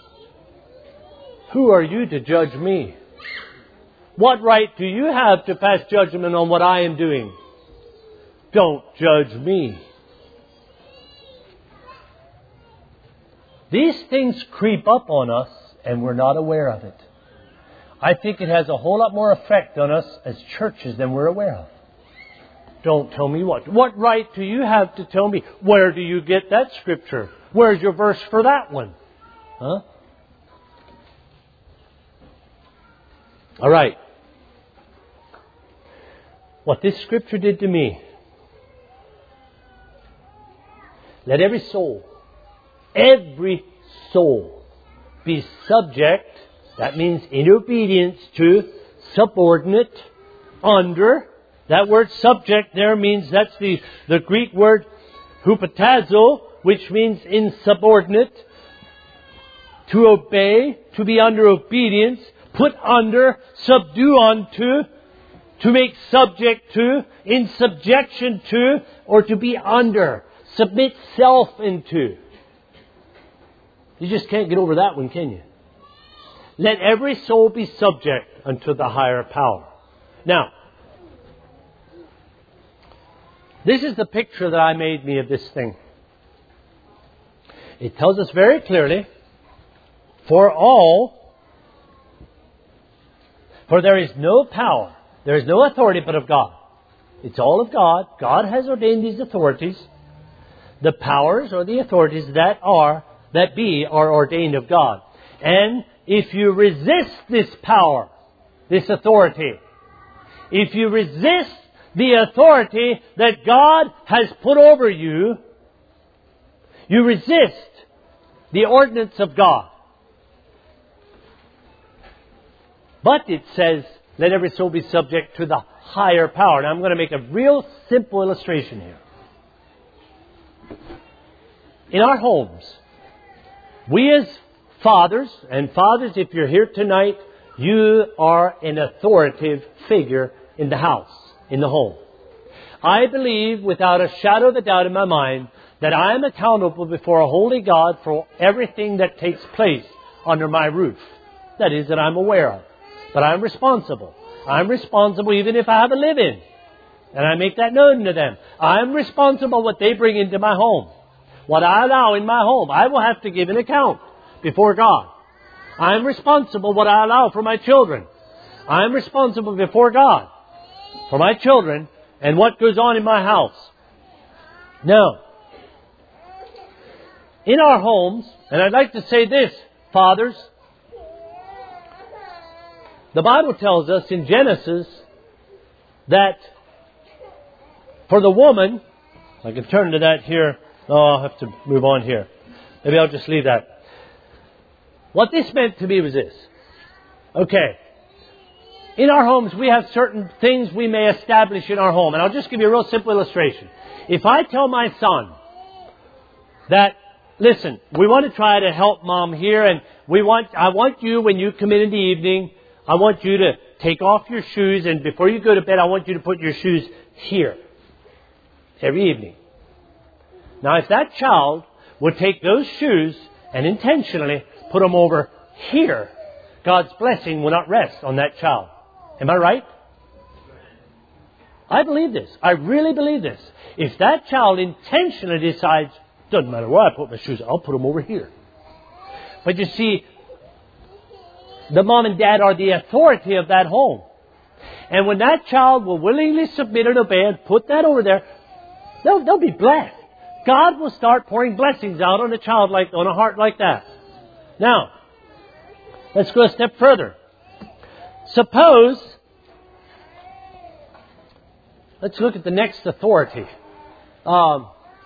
Who are you to judge me? What right do you have to pass judgment on what I am doing? Don't judge me. These things creep up on us and we're not aware of it. I think it has a whole lot more effect on us as churches than we're aware of. Don't tell me what. What right do you have to tell me? Where do you get that scripture? Where's your verse for that one? Huh? All right. What this scripture did to me. Let every soul, every soul be subject, that means in obedience to, subordinate, under. That word subject there means, that's the, the Greek word hupotazo, which means insubordinate, to obey, to be under obedience, put under, subdue unto, to make subject to, in subjection to, or to be under, submit self into. You just can't get over that one, can you? Let every soul be subject unto the higher power. Now, this is the picture that I made me of this thing. It tells us very clearly, for all, for there is no power, there is no authority but of God. It's all of God. God has ordained these authorities. The powers or the authorities that are, that be, are ordained of God. And if you resist this power, this authority, if you resist the authority that God has put over you, you resist the ordinance of God. But it says, let every soul be subject to the higher power. Now I'm going to make a real simple illustration here. In our homes, we as fathers, and fathers, if you're here tonight, you are an authoritative figure in the house, in the home. I believe without a shadow of a doubt in my mind that I am accountable before a holy God for everything that takes place under my roof. That is, that I'm aware of. But I'm responsible. I'm responsible even if I have a live-in. And I make that known to them. I'm responsible what they bring into my home. What I allow in my home. I will have to give an account before God. I'm responsible what I allow for my children. I'm responsible before God for my children and what goes on in my house. Now, in our homes, and I'd like to say this, fathers, the Bible tells us in Genesis that for the woman, I can turn to that here. Oh, I'll have to move on here. Maybe I'll just leave that. What this meant to me was this. Okay. In our homes, we have certain things we may establish in our home. And I'll just give you a real simple illustration. If I tell my son that, listen, we want to try to help Mom here, and we want, I want you, when you come in in the evening, I want you to take off your shoes, and before you go to bed, I want you to put your shoes here every evening. Now, if that child would take those shoes and intentionally put them over here, God's blessing will not rest on that child. Am I right? I believe this. I really believe this. If that child intentionally decides, doesn't matter where I put my shoes, I'll put them over here. But you see, the mom and dad are the authority of that home. And when that child will willingly submit and obey and put that over there, they'll, they'll be blessed. God will start pouring blessings out on a child like, on a heart like that. Now, let's go a step further. Suppose, let's look at the next authority. Um,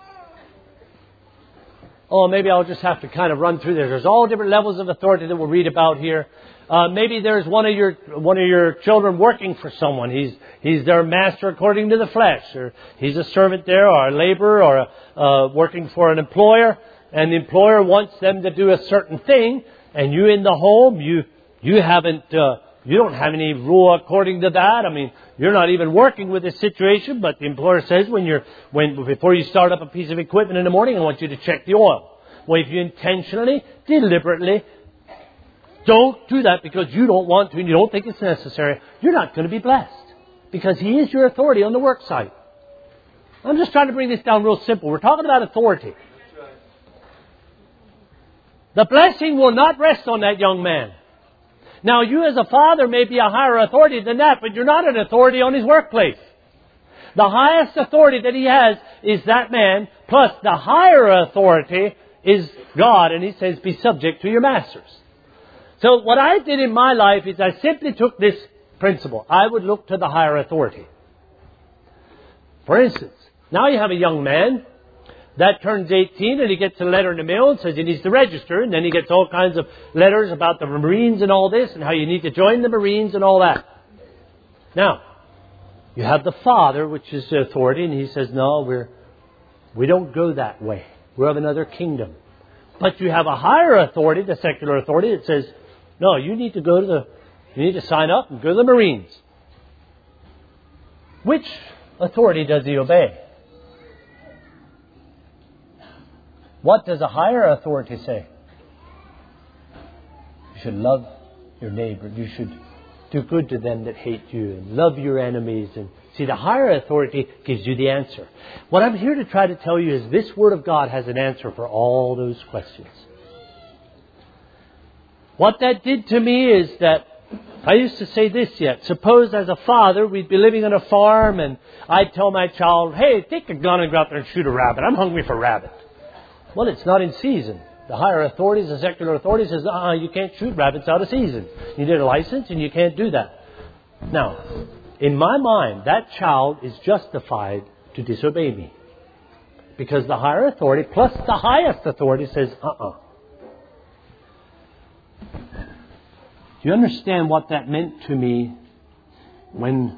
oh, maybe I'll just have to kind of run through this. There's all different levels of authority that we'll read about here. Uh, maybe there's one of your one of your children working for someone. He's he's their master according to the flesh, or he's a servant there, or a laborer, or a, uh, working for an employer, and the employer wants them to do a certain thing, and you in the home, you you haven't uh, you don't have any rule according to that. I mean, you're not even working with this situation, but the employer says when you're when before you start up a piece of equipment in the morning, I want you to check the oil. Well, if you intentionally, deliberately don't do that because you don't want to and you don't think it's necessary, you're not going to be blessed. Because He is your authority on the work site. I'm just trying to bring this down real simple. We're talking about authority. The blessing will not rest on that young man. Now, you as a father may be a higher authority than that, but you're not an authority on his workplace. The highest authority that he has is that man, plus the higher authority is God, and He says, be subject to your masters. So what I did in my life is I simply took this principle. I would look to the higher authority. For instance, now you have a young man that turns eighteen and he gets a letter in the mail and says he needs to register, and then he gets all kinds of letters about the Marines and all this and how you need to join the Marines and all that. Now, you have the father, which is the authority, and he says, no, we're, we don't go that way. We're of another kingdom. But you have a higher authority, the secular authority, that says, no, you need to go to the, you need to sign up and go to the Marines. Which authority does he obey? What does a higher authority say? You should love your neighbor. You should do good to them that hate you and love your enemies. And see, the higher authority gives you the answer. What I'm here to try to tell you is this Word of God has an answer for all those questions. What that did to me is that I used to say this yet. Suppose as a father we'd be living on a farm and I'd tell my child, hey, take a gun and go out there and shoot a rabbit. I'm hungry for rabbit. Well, it's not in season. The higher authorities, the secular authorities says, uh-uh, you can't shoot rabbits out of season. You need a license and you can't do that. Now, in my mind, that child is justified to disobey me. Because the higher authority plus the highest authority says, uh-uh. Do you understand what that meant to me when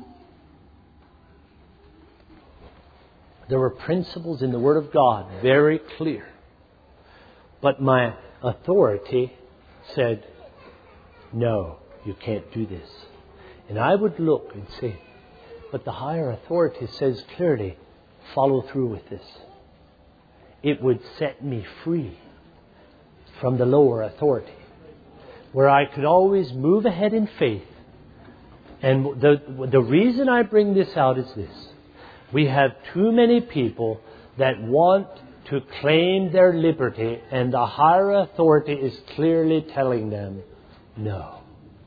there were principles in the Word of God, very clear. But my authority said, no, you can't do this. And I would look and say, but the higher authority says clearly, follow through with this. It would set me free from the lower authority, where I could always move ahead in faith. And the, the reason I bring this out is this. We have too many people that want to claim their liberty, and the higher authority is clearly telling them, no.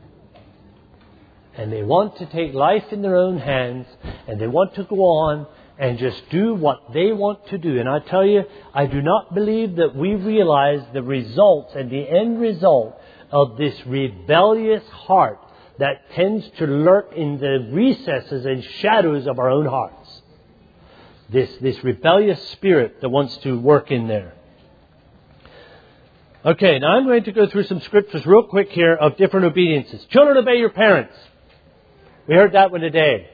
And they want to take life in their own hands, and they want to go on and just do what they want to do. And I tell you, I do not believe that we realize the results and the end result of this rebellious heart that tends to lurk in the recesses and shadows of our own hearts. This, this rebellious spirit that wants to work in there. Okay, now I'm going to go through some scriptures real quick here of different obediences. Children, obey your parents. We heard that one today.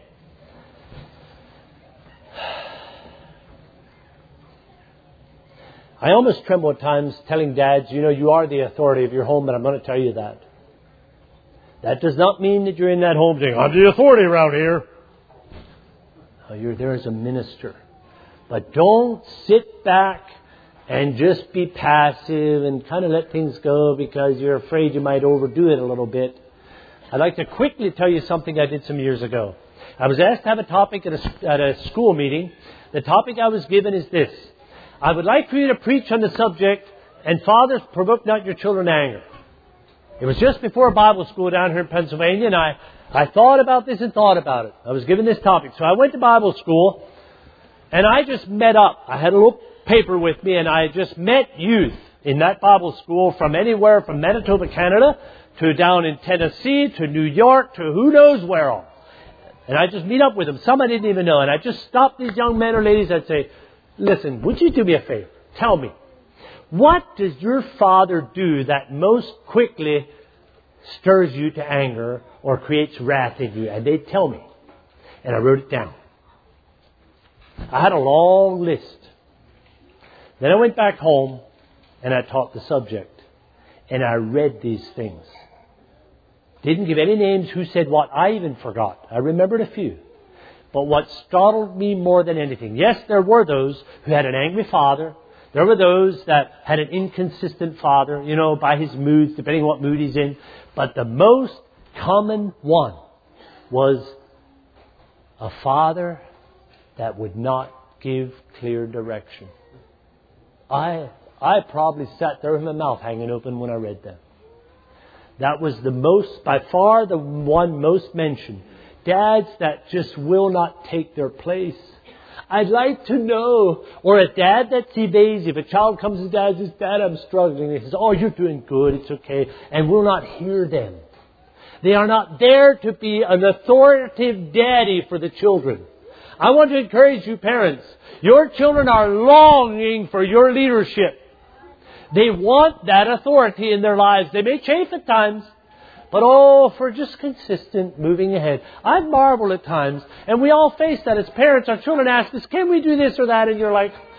I almost tremble at times telling dads, you know, you are the authority of your home, and I'm going to tell you that. That does not mean that you're in that home saying, I'm the authority around here. No, you're there as a minister. But don't sit back and just be passive and kind of let things go because you're afraid you might overdo it a little bit. I'd like to quickly tell you something I did some years ago. I was asked to have a topic at a, at a school meeting. The topic I was given is this. I would like for you to preach on the subject, and fathers, provoke not your children to anger. It was just before Bible school down here in Pennsylvania, and I, I thought about this and thought about it. I was given this topic. So I went to Bible school, and I just met up. I had a little paper with me, and I just met youth in that Bible school from anywhere from Manitoba, Canada, to down in Tennessee, to New York, to who knows where all. And I just meet up with them. Some I didn't even know. And I just stopped these young men or ladies. I'd say, listen, would you do me a favor? Tell me, what does your father do that most quickly stirs you to anger or creates wrath in you? And they'd tell me. And I wrote it down. I had a long list. Then I went back home and I taught the subject. And I read these things. Didn't give any names who said what. I even forgot. I remembered a few. But what startled me more than anything, yes, there were those who had an angry father. There were those that had an inconsistent father, you know, by his moods, depending on what mood he's in. But the most common one was a father that would not give clear direction. I I probably sat there with my mouth hanging open when I read that. That was the most, by far the one most mentioned. Dads that just will not take their place. I'd like to know, or a dad that's evasive. If a child comes to dad and says, Dad, I'm struggling. He says, oh, you're doing good, it's okay. And will not hear them. They are not there to be an authoritative daddy for the children. I want to encourage you parents. Your children are longing for your leadership. They want that authority in their lives. They may chafe at times, but oh, for just consistent moving ahead. I marvel at times, and we all face that as parents. Our children ask us, can we do this or that? And you're like,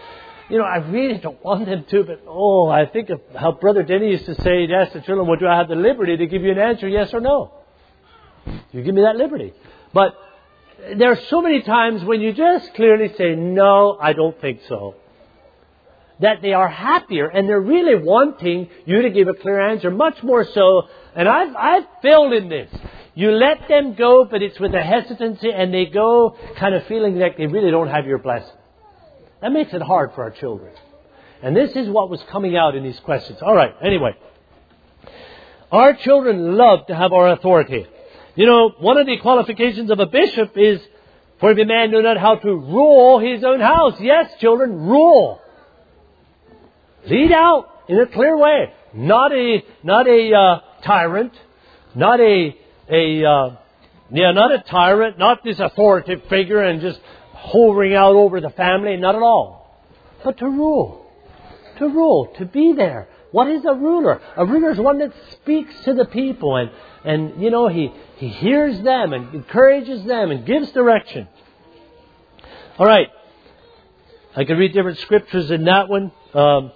you know, I really don't want them to, but oh, I think of how Brother Denny used to say, he'd ask the children, well, do I have the liberty to give you an answer, yes or no? You give me that liberty. But there are so many times when you just clearly say, no, I don't think so. That they are happier and they're really wanting you to give a clear answer, much more so. And I've, I've failed in this. You let them go, but it's with a hesitancy, and they go kind of feeling like they really don't have your blessing. That makes it hard for our children. And this is what was coming out in these questions. All right, anyway. Our children love to have our authority. You know, one of the qualifications of a bishop is for if a man know not how to rule his own house. Yes, children, rule. Lead out in a clear way. Not a not a uh, tyrant, not a a uh, yeah, not a tyrant, not this authoritative figure and just hovering out over the family. Not at all. But to rule, to rule, to be there. What is a ruler? A ruler is one that speaks to the people and and you know he he hears them and encourages them and gives direction. All right, I could read different scriptures in that one. Um,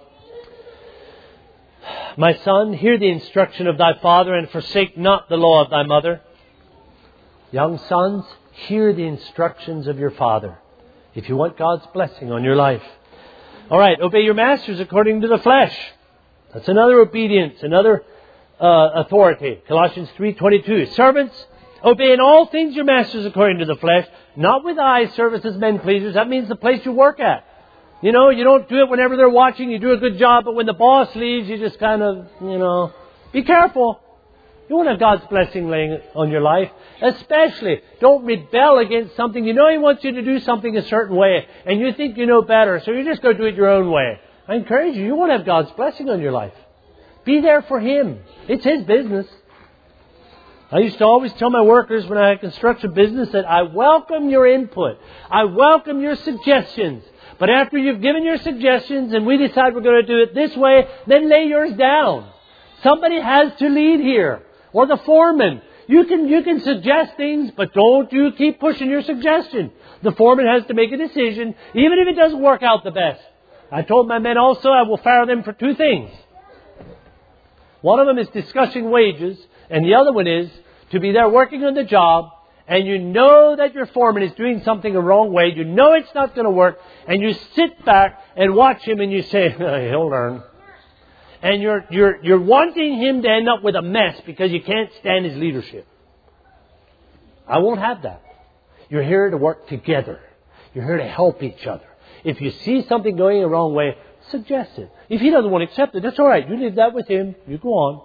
My son, hear the instruction of thy father, and forsake not the law of thy mother. Young sons, hear the instructions of your father, if you want God's blessing on your life. All right, obey your masters according to the flesh. That's another obedience, another uh, authority. Colossians three twenty-two. Servants, obey in all things your masters according to the flesh, not with eye service as men pleasers. That means the place you work at. You know, you don't do it whenever they're watching. You do a good job, but when the boss leaves, you just kind of, you know, be careful. You won't have God's blessing laying on your life. Especially, don't rebel against something. You know He wants you to do something a certain way, and you think you know better, so you just go do it your own way. I encourage you, you won't have God's blessing on your life. Be there for Him. It's His business. I used to always tell my workers when I had construction business that I welcome your input. I welcome your suggestions. But after you've given your suggestions and we decide we're going to do it this way, then lay yours down. Somebody has to lead here. Or the foreman. You can, you can suggest things, but don't you keep pushing your suggestion. The foreman has to make a decision, even if it doesn't work out the best. I told my men also I will fire them for two things. One of them is discussing wages, and the other one is to be there working on the job, and you know that your foreman is doing something the wrong way, you know it's not going to work, and you sit back and watch him and you say, he'll learn. And you're, you're, you're wanting him to end up with a mess because you can't stand his leadership. I won't have that. You're here to work together. You're here to help each other. If you see something going the wrong way, suggest it. If he doesn't want to accept it, that's all right. You leave that with him. You go on.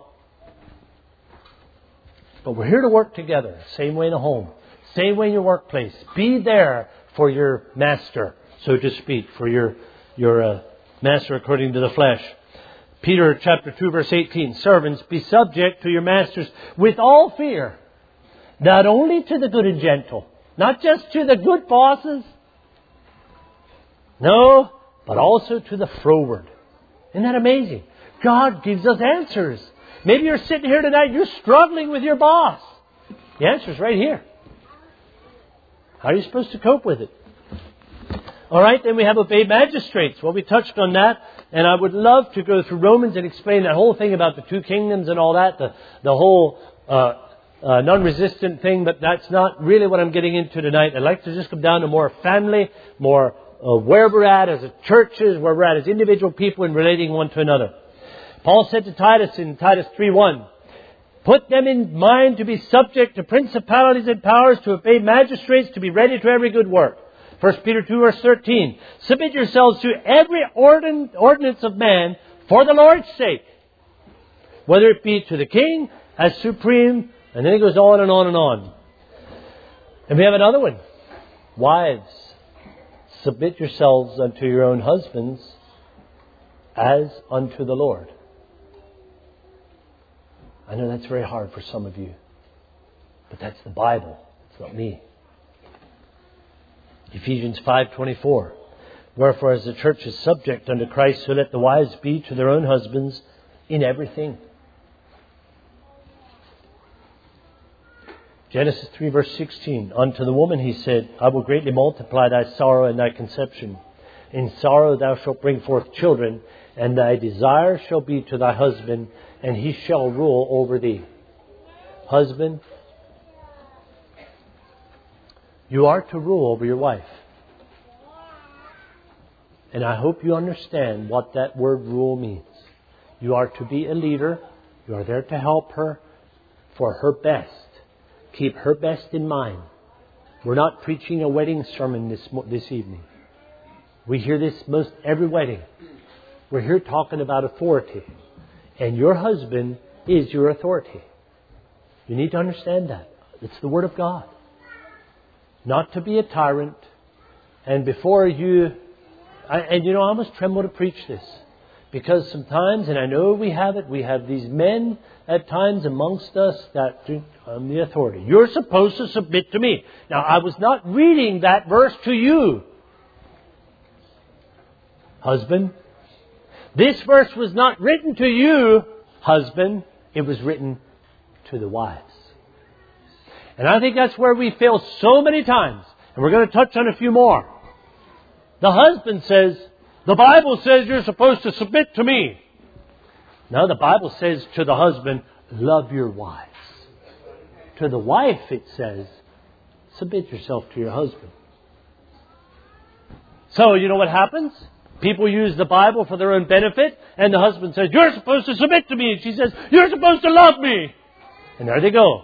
But we're here to work together. Same way in a home. Same way in your workplace. Be there for your master, so to speak. For your, your uh, master according to the flesh. Peter chapter two verse eighteen. Servants, be subject to your masters with all fear. Not only to the good and gentle. Not just to the good bosses. No, but also to the froward. Isn't that amazing? God gives us answers. Maybe you're sitting here tonight, you're struggling with your boss. The answer's right here. How are you supposed to cope with it? All right, then we have obey magistrates. Well, we touched on that, and I would love to go through Romans and explain that whole thing about the two kingdoms and all that, the, the whole uh, uh, non-resistant thing, but that's not really what I'm getting into tonight. I'd like to just come down to more family, more uh, where we're at as a churches, where we're at as individual people and relating one to another. Paul said to Titus in Titus three one, put them in mind to be subject to principalities and powers, to obey magistrates, to be ready to every good work. First Peter two verse thirteen, submit yourselves to every ordin- ordinance of man for the Lord's sake, whether it be to the king as supreme, and then it goes on and on and on. And we have another one. Wives, submit yourselves unto your own husbands as unto the Lord. I know that's very hard for some of you, but that's the Bible. It's not me. Ephesians five twenty-four. Wherefore, as the church is subject unto Christ, so let the wives be to their own husbands in everything. Genesis three verse sixteen. Unto the woman he said, I will greatly multiply thy sorrow and thy conception. In sorrow thou shalt bring forth children, and thy desire shall be to thy husband, and he shall rule over thee. Husband, you are to rule over your wife. And I hope you understand what that word rule means. You are to be a leader. You are there to help her for her best. Keep her best in mind. We're not preaching a wedding sermon this this evening. We hear this most every wedding. We're here talking about authority. And your husband is your authority. You need to understand that. It's the Word of God. Not to be a tyrant. And before you... I, and you know, I almost tremble to preach this. Because sometimes, and I know we have it, we have these men at times amongst us that I'm the authority. You're supposed to submit to me. Now, I was not reading that verse to you, husband. This verse was not written to you, husband. It was written to the wives. And I think that's where we fail so many times. And we're going to touch on a few more. The husband says, the Bible says you're supposed to submit to me. Now the Bible says to the husband, love your wives. To the wife it says, submit yourself to your husband. So you know what happens? People use the Bible for their own benefit, and the husband says, you're supposed to submit to me. And she says, you're supposed to love me. And there they go.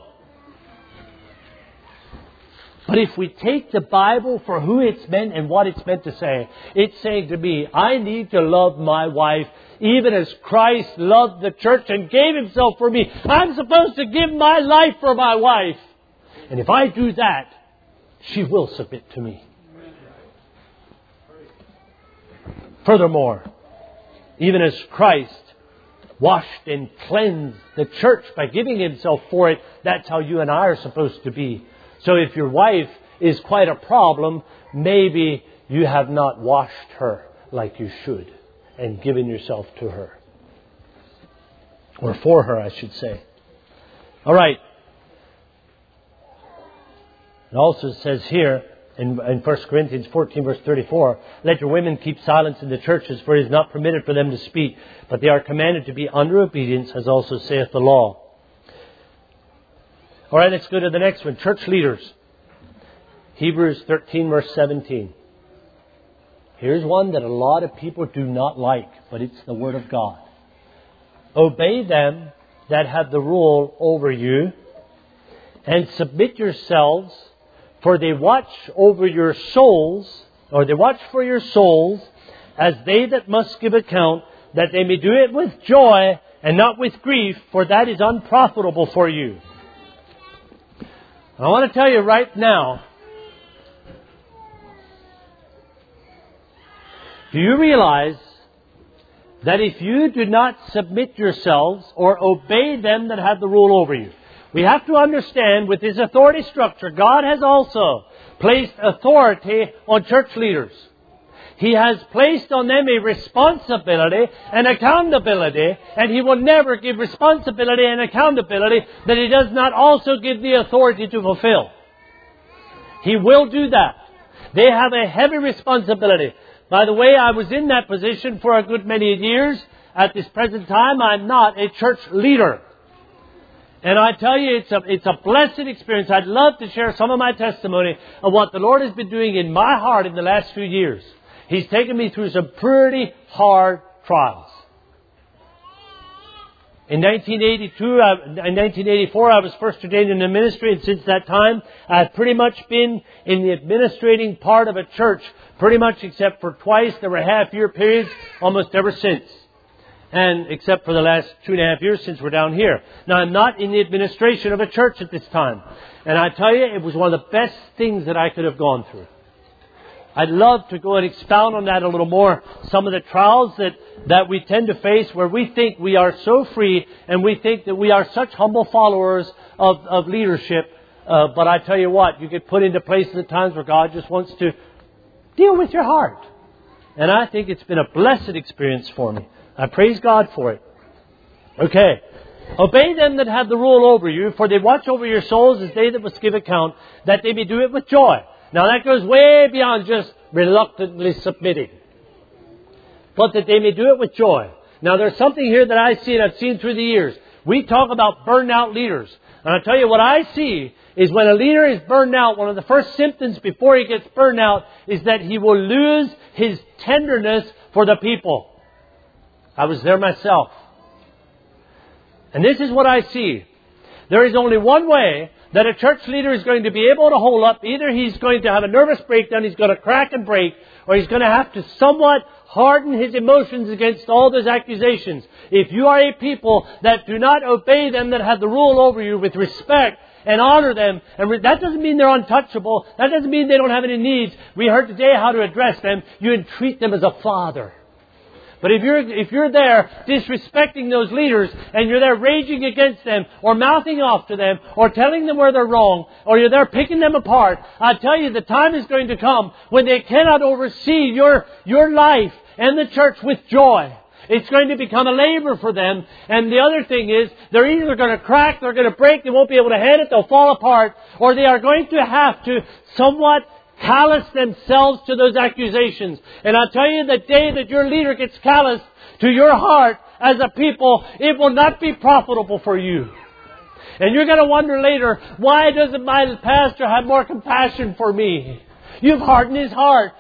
But if we take the Bible for who it's meant and what it's meant to say, it's saying to me, I need to love my wife even as Christ loved the church and gave Himself for me. I'm supposed to give my life for my wife. And if I do that, she will submit to me. Furthermore, even as Christ washed and cleansed the church by giving Himself for it, that's how you and I are supposed to be. So if your wife is quite a problem, maybe you have not washed her like you should and given yourself to her. Or for her, I should say. All right. It also says here in, in First Corinthians fourteen, verse thirty-four, let your women keep silence in the churches, for it is not permitted for them to speak, but they are commanded to be under obedience, as also saith the law. All right, let's go to the next one. Church leaders. Hebrews thirteen, verse seventeen. Here's one that a lot of people do not like, but it's the Word of God. Obey them that have the rule over you, and submit yourselves, for they watch over your souls, or they watch for your souls, as they that must give account, that they may do it with joy and not with grief, for that is unprofitable for you. I want to tell you right now, do you realize that if you do not submit yourselves or obey them that have the rule over you, we have to understand with this authority structure, God has also placed authority on church leaders. He has placed on them a responsibility and accountability, and He will never give responsibility and accountability that He does not also give the authority to fulfill. He will do that. They have a heavy responsibility. By the way, I was in that position for a good many years. At this present time, I'm not a church leader. And I tell you, it's a, it's a blessed experience. I'd love to share some of my testimony of what the Lord has been doing in my heart in the last few years. He's taken me through some pretty hard trials. In nineteen eighty-two, in nineteen eighty-four, I was first ordained in the ministry, and since that time, I've pretty much been in the administrating part of a church, pretty much except for twice. There were half-year periods almost ever since. And except for the last two and a half years since we're down here. Now, I'm not in the administration of a church at this time. And I tell you, it was one of the best things that I could have gone through. I'd love to go and expound on that a little more. Some of the trials that, that we tend to face where we think we are so free and we think that we are such humble followers of, of leadership. Uh, but I tell you what, you get put into places at times where God just wants to deal with your heart. And I think it's been a blessed experience for me. I praise God for it. Okay. Obey them that have the rule over you, for they watch over your souls as they that must give account, that they may do it with joy. Now that goes way beyond just reluctantly submitting. but that they may do it with joy. Now there's something here that I see and I've seen through the years. We talk about burned out leaders. And I'll tell you what I see is when a leader is burned out, one of the first symptoms before he gets burned out is that he will lose his tenderness for the people. I was there myself. And this is what I see. There is only one way that a church leader is going to be able to hold up. Either he's going to have a nervous breakdown, he's going to crack and break, or he's going to have to somewhat harden his emotions against all those accusations. If you are a people that do not obey them, that have the rule over you with respect and honor them, and re- that doesn't mean they're untouchable. That doesn't mean they don't have any needs. We heard today how to address them. You entreat them as a father. But if you're, if you're there disrespecting those leaders and you're there raging against them or mouthing off to them or telling them where they're wrong or you're there picking them apart, I tell you the time is going to come when they cannot oversee your, your life and the church with joy. It's going to become a labor for them. And the other thing is, they're either going to crack, they're going to break, they won't be able to head it, they'll fall apart, or they are going to have to somewhat callous themselves to those accusations. And I'll tell you, the day that your leader gets calloused to your heart as a people, it will not be profitable for you. And you're going to wonder later, why doesn't my pastor have more compassion for me? You've hardened his heart.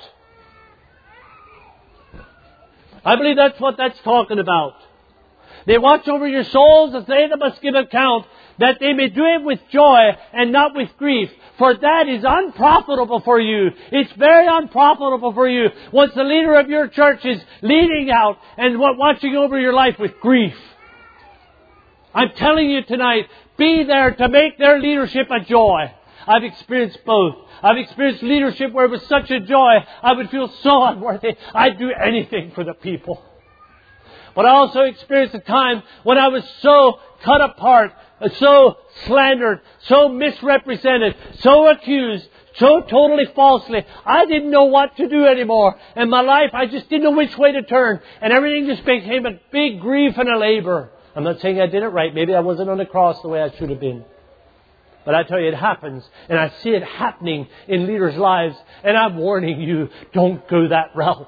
I believe that's what that's talking about. They watch over your souls as they that must give account, that they may do it with joy and not with grief. For that is unprofitable for you. It's very unprofitable for you once the leader of your church is leading out and watching over your life with grief. I'm telling you tonight, be there to make their leadership a joy. I've experienced both. I've experienced leadership where it was such a joy, I would feel so unworthy. I'd do anything for the people. But I also experienced a time when I was so cut apart, so slandered, so misrepresented, so accused, so totally falsely. I didn't know what to do anymore. In my life, I just didn't know which way to turn. And everything just became a big grief and a labor. I'm not saying I did it right. Maybe I wasn't on the cross the way I should have been. But I tell you, it happens. And I see it happening in leaders' lives. And I'm warning you, don't go that route.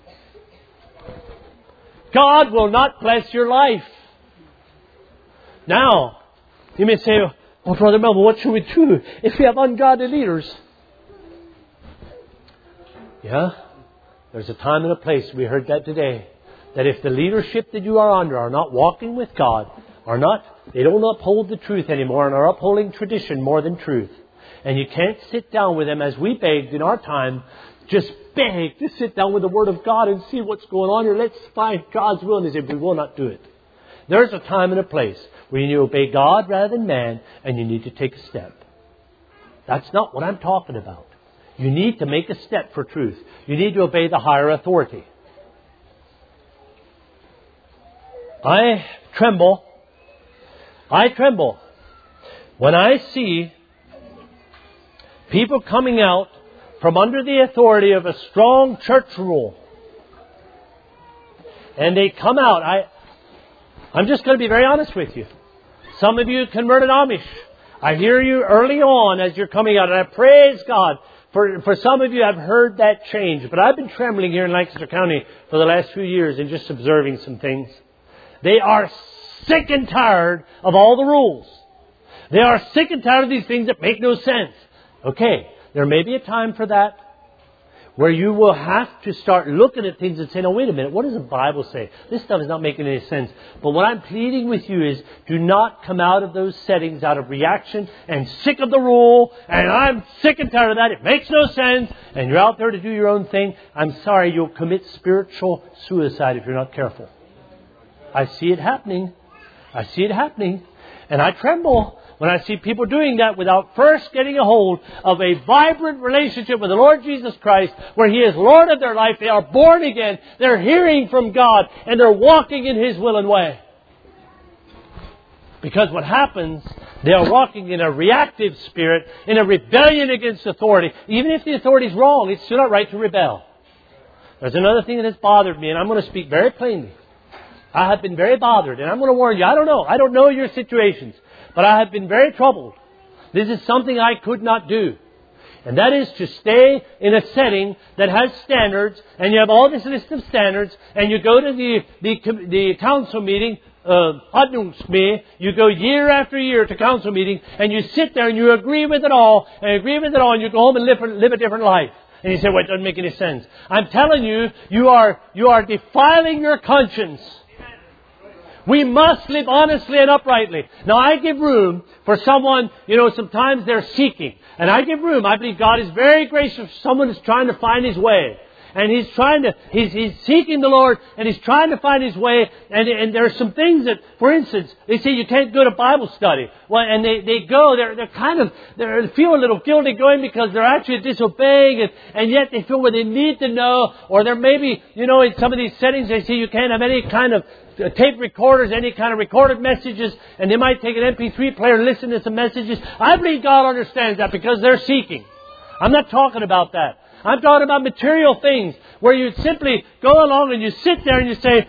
God will not bless your life. Now, you may say, oh, Brother Melvin, what should we do if we have ungodly leaders? Yeah, there's a time and a place. We heard that today. That if the leadership that you are under are not walking with God, are not, they don't uphold the truth anymore and are upholding tradition more than truth. And you can't sit down with them as we begged in our time. Just beg to sit down with the Word of God and see what's going on here. Let's find God's will. And they say, we will not do it. There's a time and a place where you need to obey God rather than man, and you need to take a step. That's not what I'm talking about. You need to make a step for truth. You need to obey the higher authority. I tremble. I tremble when I see people coming out from under the authority of a strong church rule. And they come out. I, I'm just going to be very honest with you. Some of you converted Amish. I hear you early on as you're coming out. And I praise God. For, for some of you, I've heard that change. But I've been trembling here in Lancaster County for the last few years and just observing some things. They are sick and tired of all the rules. They are sick and tired of these things that make no sense. Okay, there may be a time for that where you will have to start looking at things and saying, oh, wait a minute, what does the Bible say? This stuff is not making any sense. But what I'm pleading with you is do not come out of those settings out of reaction and sick of the rule, and I'm sick and tired of that. It makes no sense, and you're out there to do your own thing. I'm sorry, you'll commit spiritual suicide if you're not careful. I see it happening. I see it happening. And I tremble when I see people doing that without first getting a hold of a vibrant relationship with the Lord Jesus Christ, where He is Lord of their life. They are born again. They're hearing from God, and they're walking in His will and way. Because what happens, they are walking in a reactive spirit, in a rebellion against authority. Even if the authority is wrong, it's still not right to rebel. There's another thing that has bothered me, and I'm going to speak very plainly. I have been very bothered, and I'm going to warn you, I don't know. I don't know your situations, but I have been very troubled. This is something I could not do. And that is to stay in a setting that has standards, and you have all this list of standards, and you go to the the, the council meeting, uh, you go year after year to council meeting, and you sit there and you agree with it all, and agree with it all, and you go home and live, live a different life. And you say, well, it doesn't make any sense. I'm telling you, you are you are defiling your conscience. We must live honestly and uprightly. Now, I give room for someone, you know, sometimes they're seeking. And I give room. I believe God is very gracious. Someone is trying to find his way. And he's trying to, he's, he's seeking the Lord, and he's trying to find his way. And, and there are some things that, for instance, they say you can't go to Bible study. Well, and they, they go, they're, they're kind of, they feel a little guilty going because they're actually disobeying, and, and yet they feel where they need to know, or there may be, you know, in some of these settings they say you can't have any kind of tape recorders, any kind of recorded messages, and they might take an M P three player and listen to some messages. I believe God understands that because they're seeking. I'm not talking about that. I'm talking about material things where you simply go along and you sit there and you say,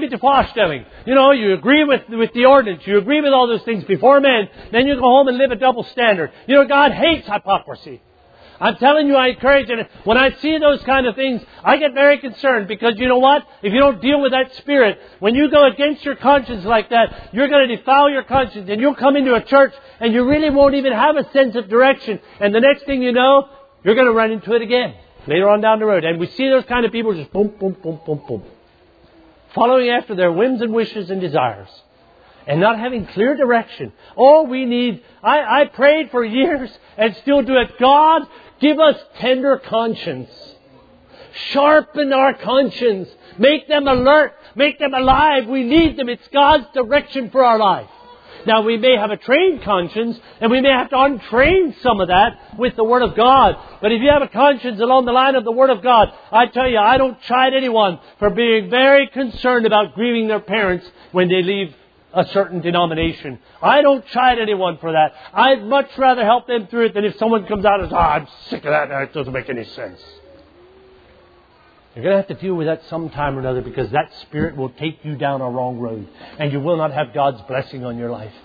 you know, you agree with, with the ordinance, you agree with all those things before men, then you go home and live a double standard. You know, God hates hypocrisy. I'm telling you, I encourage it. When I see those kind of things, I get very concerned because you know what? If you don't deal with that spirit, when you go against your conscience like that, you're going to defile your conscience, and you'll come into a church and you really won't even have a sense of direction. And the next thing you know, you're going to run into it again later on down the road. And we see those kind of people just boom, boom, boom, boom, boom, following after their whims and wishes and desires, and not having clear direction. Oh, we need, I, I prayed for years and still do it. God, give us tender conscience. Sharpen our conscience. Make them alert. Make them alive. We need them. It's God's direction for our life. Now, we may have a trained conscience, and we may have to untrain some of that with the Word of God. But if you have a conscience along the line of the Word of God, I tell you, I don't chide anyone for being very concerned about grieving their parents when they leave a certain denomination. I don't chide anyone for that. I'd much rather help them through it than if someone comes out and says, oh, I'm sick of that, that doesn't make any sense. You're going to have to deal with that sometime or another, because that spirit will take you down a wrong road, and you will not have God's blessing on your life.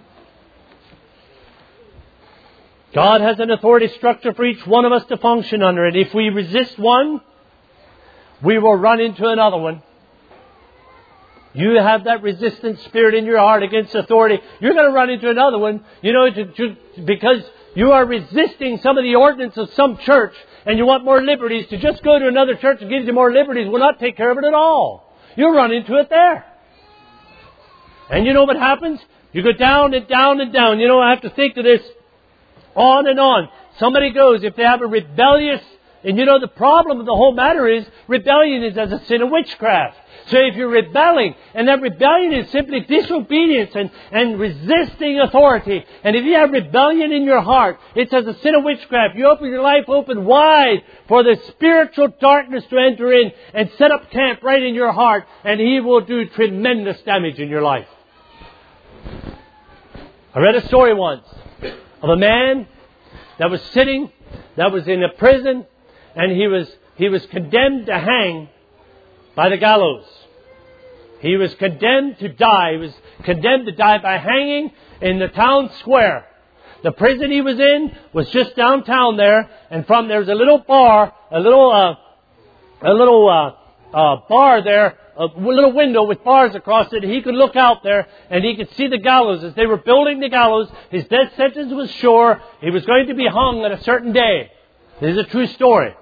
God has an authority structure for each one of us to function under it. If we resist one, we will run into another one. You have that resistant spirit in your heart against authority, you're going to run into another one. You know, to, to, because you are resisting some of the ordinance of some church, and you want more liberties. To just go to another church and give you more liberties will not take care of it at all. You'll run into it there. And you know what happens? You go down and down and down. You know, I have to think of this on and on. Somebody goes, if they have a rebellious, and you know the problem of the whole matter is, rebellion is as a sin of witchcraft. So if you're rebelling, and that rebellion is simply disobedience and, and resisting authority, and if you have rebellion in your heart, it's as a sin of witchcraft. You open your life open wide for the spiritual darkness to enter in and set up camp right in your heart, and he will do tremendous damage in your life. I read a story once of a man that was sitting, that was in a prison, and he was he was condemned to hang by the gallows. He was condemned to die. He was condemned to die by hanging in the town square. The prison he was in was just downtown there, and from there was a little bar, a little uh, a little uh, uh, bar there, a little window with bars across it. He could look out there, and he could see the gallows. As they were building the gallows, his death sentence was sure. He was going to be hung on a certain day. This is a true story.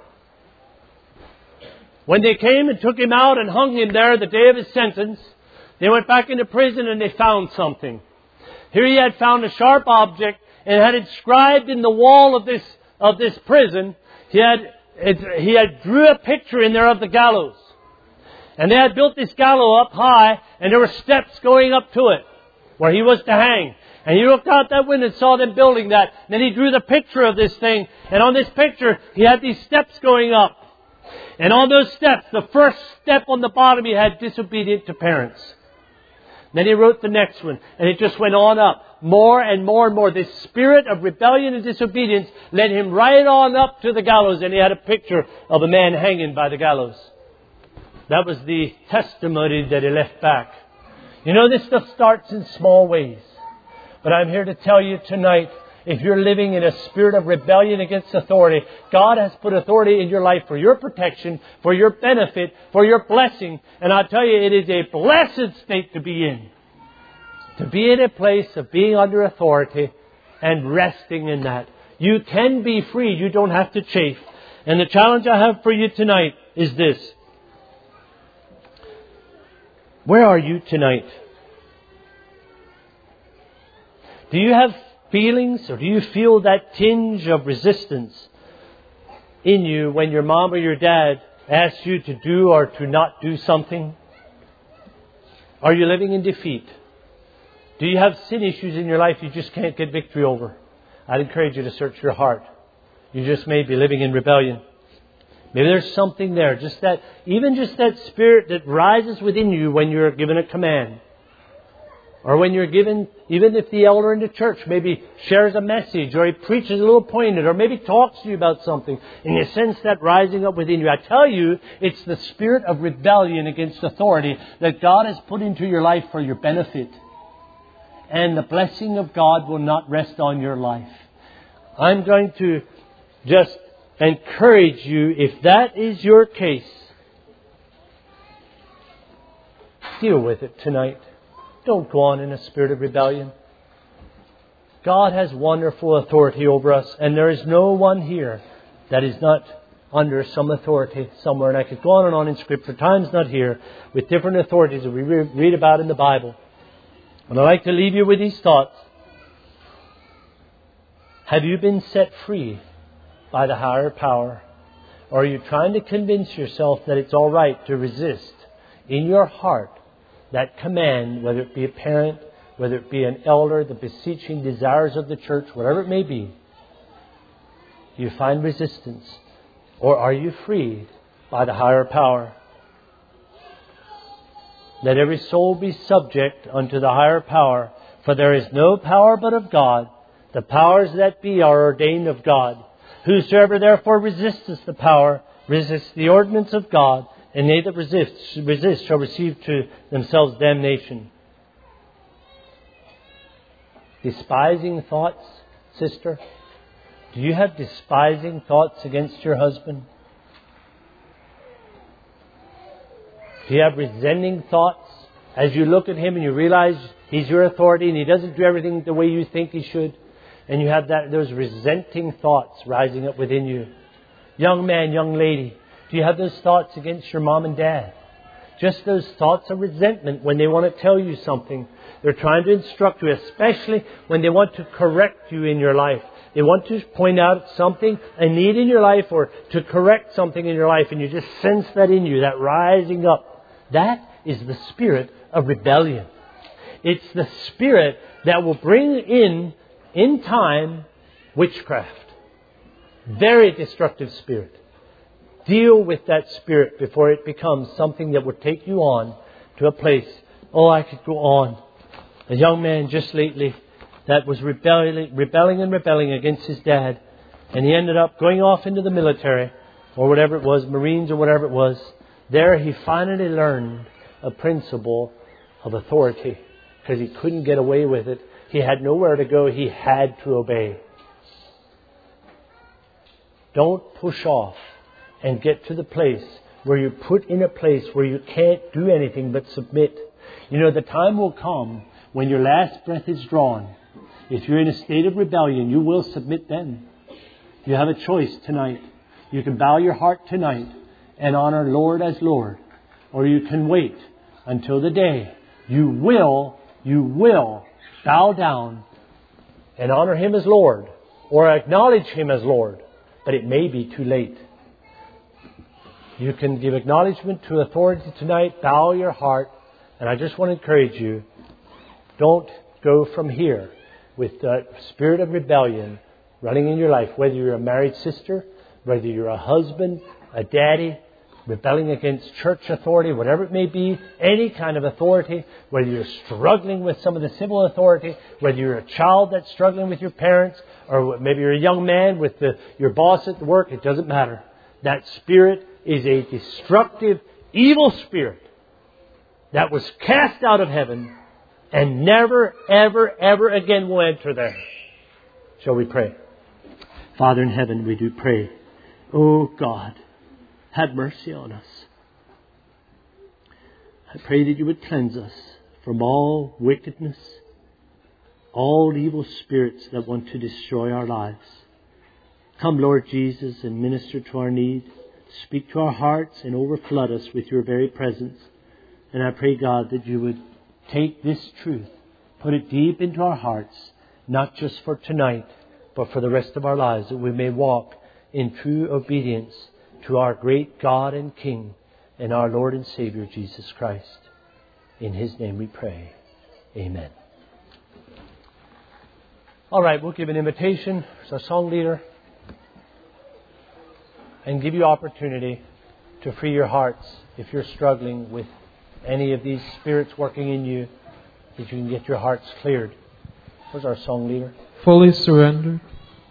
When they came and took him out and hung him there the day of his sentence, they went back into prison and they found something. Here he had found a sharp object and had inscribed in the wall of this of this prison. He had it, he had drew a picture in there of the gallows, and they had built this gallows up high, and there were steps going up to it where he was to hang. And he looked out that window and saw them building that. Then he drew the picture of this thing, and on this picture he had these steps going up. And on those steps, the first step on the bottom, he had disobedient to parents. Then he wrote the next one, and it just went on up. More and more and more. This spirit of rebellion and disobedience led him right on up to the gallows, and he had a picture of a man hanging by the gallows. That was the testimony that he left back. You know, this stuff starts in small ways. But I'm here to tell you tonight if you're living in a spirit of rebellion against authority, God has put authority in your life for your protection, for your benefit, for your blessing. And I'll tell you, it is a blessed state to be in. To be in a place of being under authority and resting in that. You can be free. You don't have to chafe. And the challenge I have for you tonight is this. Where are you tonight? Do you have feelings, or do you feel that tinge of resistance in you when your mom or your dad asks you to do or to not do something? Are you living in defeat? Do you have sin issues in your life you just can't get victory over? I'd encourage you to search your heart. You just may be living in rebellion. Maybe there's something there, just that, even just that spirit that rises within you when you're given a command. Or when you're given, even if the elder in the church maybe shares a message, or he preaches a little pointed, or maybe talks to you about something, and you sense that rising up within you. I tell you, it's the spirit of rebellion against authority that God has put into your life for your benefit. And the blessing of God will not rest on your life. I'm going to just encourage you, if that is your case, deal with it tonight. Don't go on in a spirit of rebellion. God has wonderful authority over us, and there is no one here that is not under some authority somewhere. And I could go on and on in Scripture. Time's not here, with different authorities that we read about in the Bible. And I'd like to leave you with these thoughts. Have you been set free by the higher power? Or are you trying to convince yourself that it's all right to resist in your heart that command, whether it be a parent, whether it be an elder, the beseeching desires of the church, whatever it may be? Do you find resistance? Or are you freed by the higher power? Let every soul be subject unto the higher power, for there is no power but of God. The powers that be are ordained of God. Whosoever therefore resisteth the power, resists the ordinance of God, and they that resist, resist shall receive to themselves damnation. Despising thoughts, sister? Do you have despising thoughts against your husband? Do you have resenting thoughts as you look at him and you realize he's your authority and he doesn't do everything the way you think he should? And you have that those resenting thoughts rising up within you. Young man, young lady, do you have those thoughts against your mom and dad? Just those thoughts of resentment when they want to tell you something. They're trying to instruct you, especially when they want to correct you in your life. They want to point out something, a need in your life, or to correct something in your life, and you just sense that in you, that rising up. That is the spirit of rebellion. It's the spirit that will bring in, in time, witchcraft. Very destructive spirit. Deal with that spirit before it becomes something that will take you on to a place. Oh, I could go on. A young man just lately that was rebelling, rebelling and rebelling against his dad. And he ended up going off into the military, or whatever it was, Marines or whatever it was. There he finally learned a principle of authority, because he couldn't get away with it. He had nowhere to go. He had to obey. Don't push off and get to the place where you're put in a place where you can't do anything but submit. You know, the time will come when your last breath is drawn. If you're in a state of rebellion, you will submit then. You have a choice tonight. You can bow your heart tonight and honor Lord as Lord. Or you can wait until the day you will, you will bow down and honor Him as Lord, or acknowledge Him as Lord. But it may be too late. You can give acknowledgement to authority tonight, bow your heart, and I just want to encourage you, don't go from here with the spirit of rebellion running in your life, whether you're a married sister, whether you're a husband, a daddy, rebelling against church authority, whatever it may be, any kind of authority, whether you're struggling with some of the civil authority, whether you're a child that's struggling with your parents, or maybe you're a young man with the, your boss at work, it doesn't matter. That spirit is a destructive, evil spirit that was cast out of heaven and never, ever, ever again will enter there. Shall we pray? Father in heaven, we do pray. Oh God, have mercy on us. I pray that you would cleanse us from all wickedness, all evil spirits that want to destroy our lives. Come, Lord Jesus, and minister to our need. Speak to our hearts and overflood us with your very presence. And I pray, God, that you would take this truth, put it deep into our hearts, not just for tonight, but for the rest of our lives, that we may walk in true obedience to our great God and King and our Lord and Savior, Jesus Christ. In His name we pray. Amen. All right, we'll give an invitation to our song leader and give you opportunity to free your hearts if you're struggling with any of these spirits working in you, that you can get your hearts cleared. Where's our song leader?
Fully surrendered.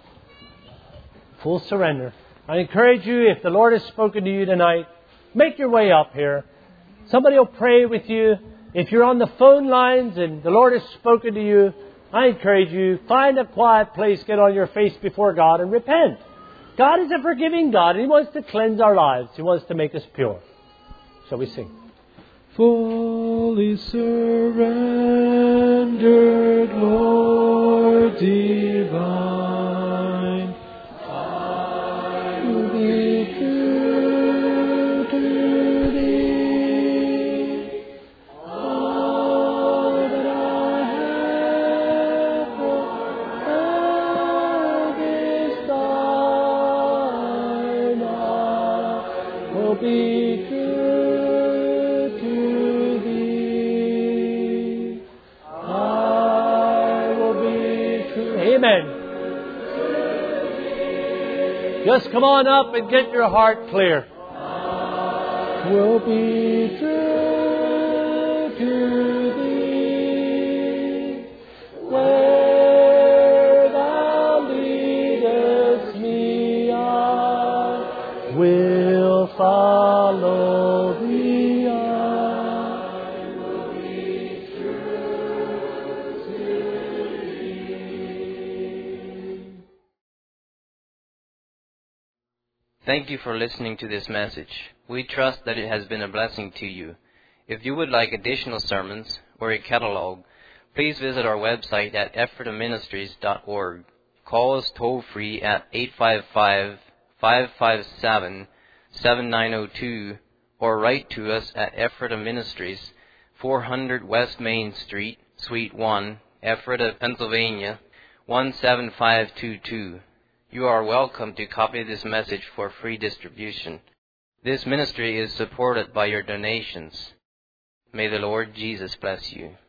Full surrender. I encourage you, if the Lord has spoken to you tonight, make your way up here. Somebody will pray with you. If you're on the phone lines and the Lord has spoken to you, I encourage you, find a quiet place, get on your face before God and repent. God is a forgiving God, and He wants to cleanse our lives. He wants to make us pure. Shall we sing?
Fully surrendered, Lord divine, I will be true to Thee. All that I have for is Thine. I will be true to Thee. I will be true.
Amen. Just come on up and get your heart clear.
Will be true to Thee. Where Thou leadest me, I will follow Thee. I will be true to Thee.
Thank you for listening to this message. We trust that it has been a blessing to you. If you would like additional sermons or a catalog, please visit our website at ephrata ministries dot org. Call us toll free at eight five five, five five seven, seven nine zero two or write to us at Ephrata Ministries, four hundred West Main Street, Suite one, Ephrata, Pennsylvania, one seven five two two. You are welcome to copy this message for free distribution. This ministry is supported by your donations. May the Lord Jesus bless you.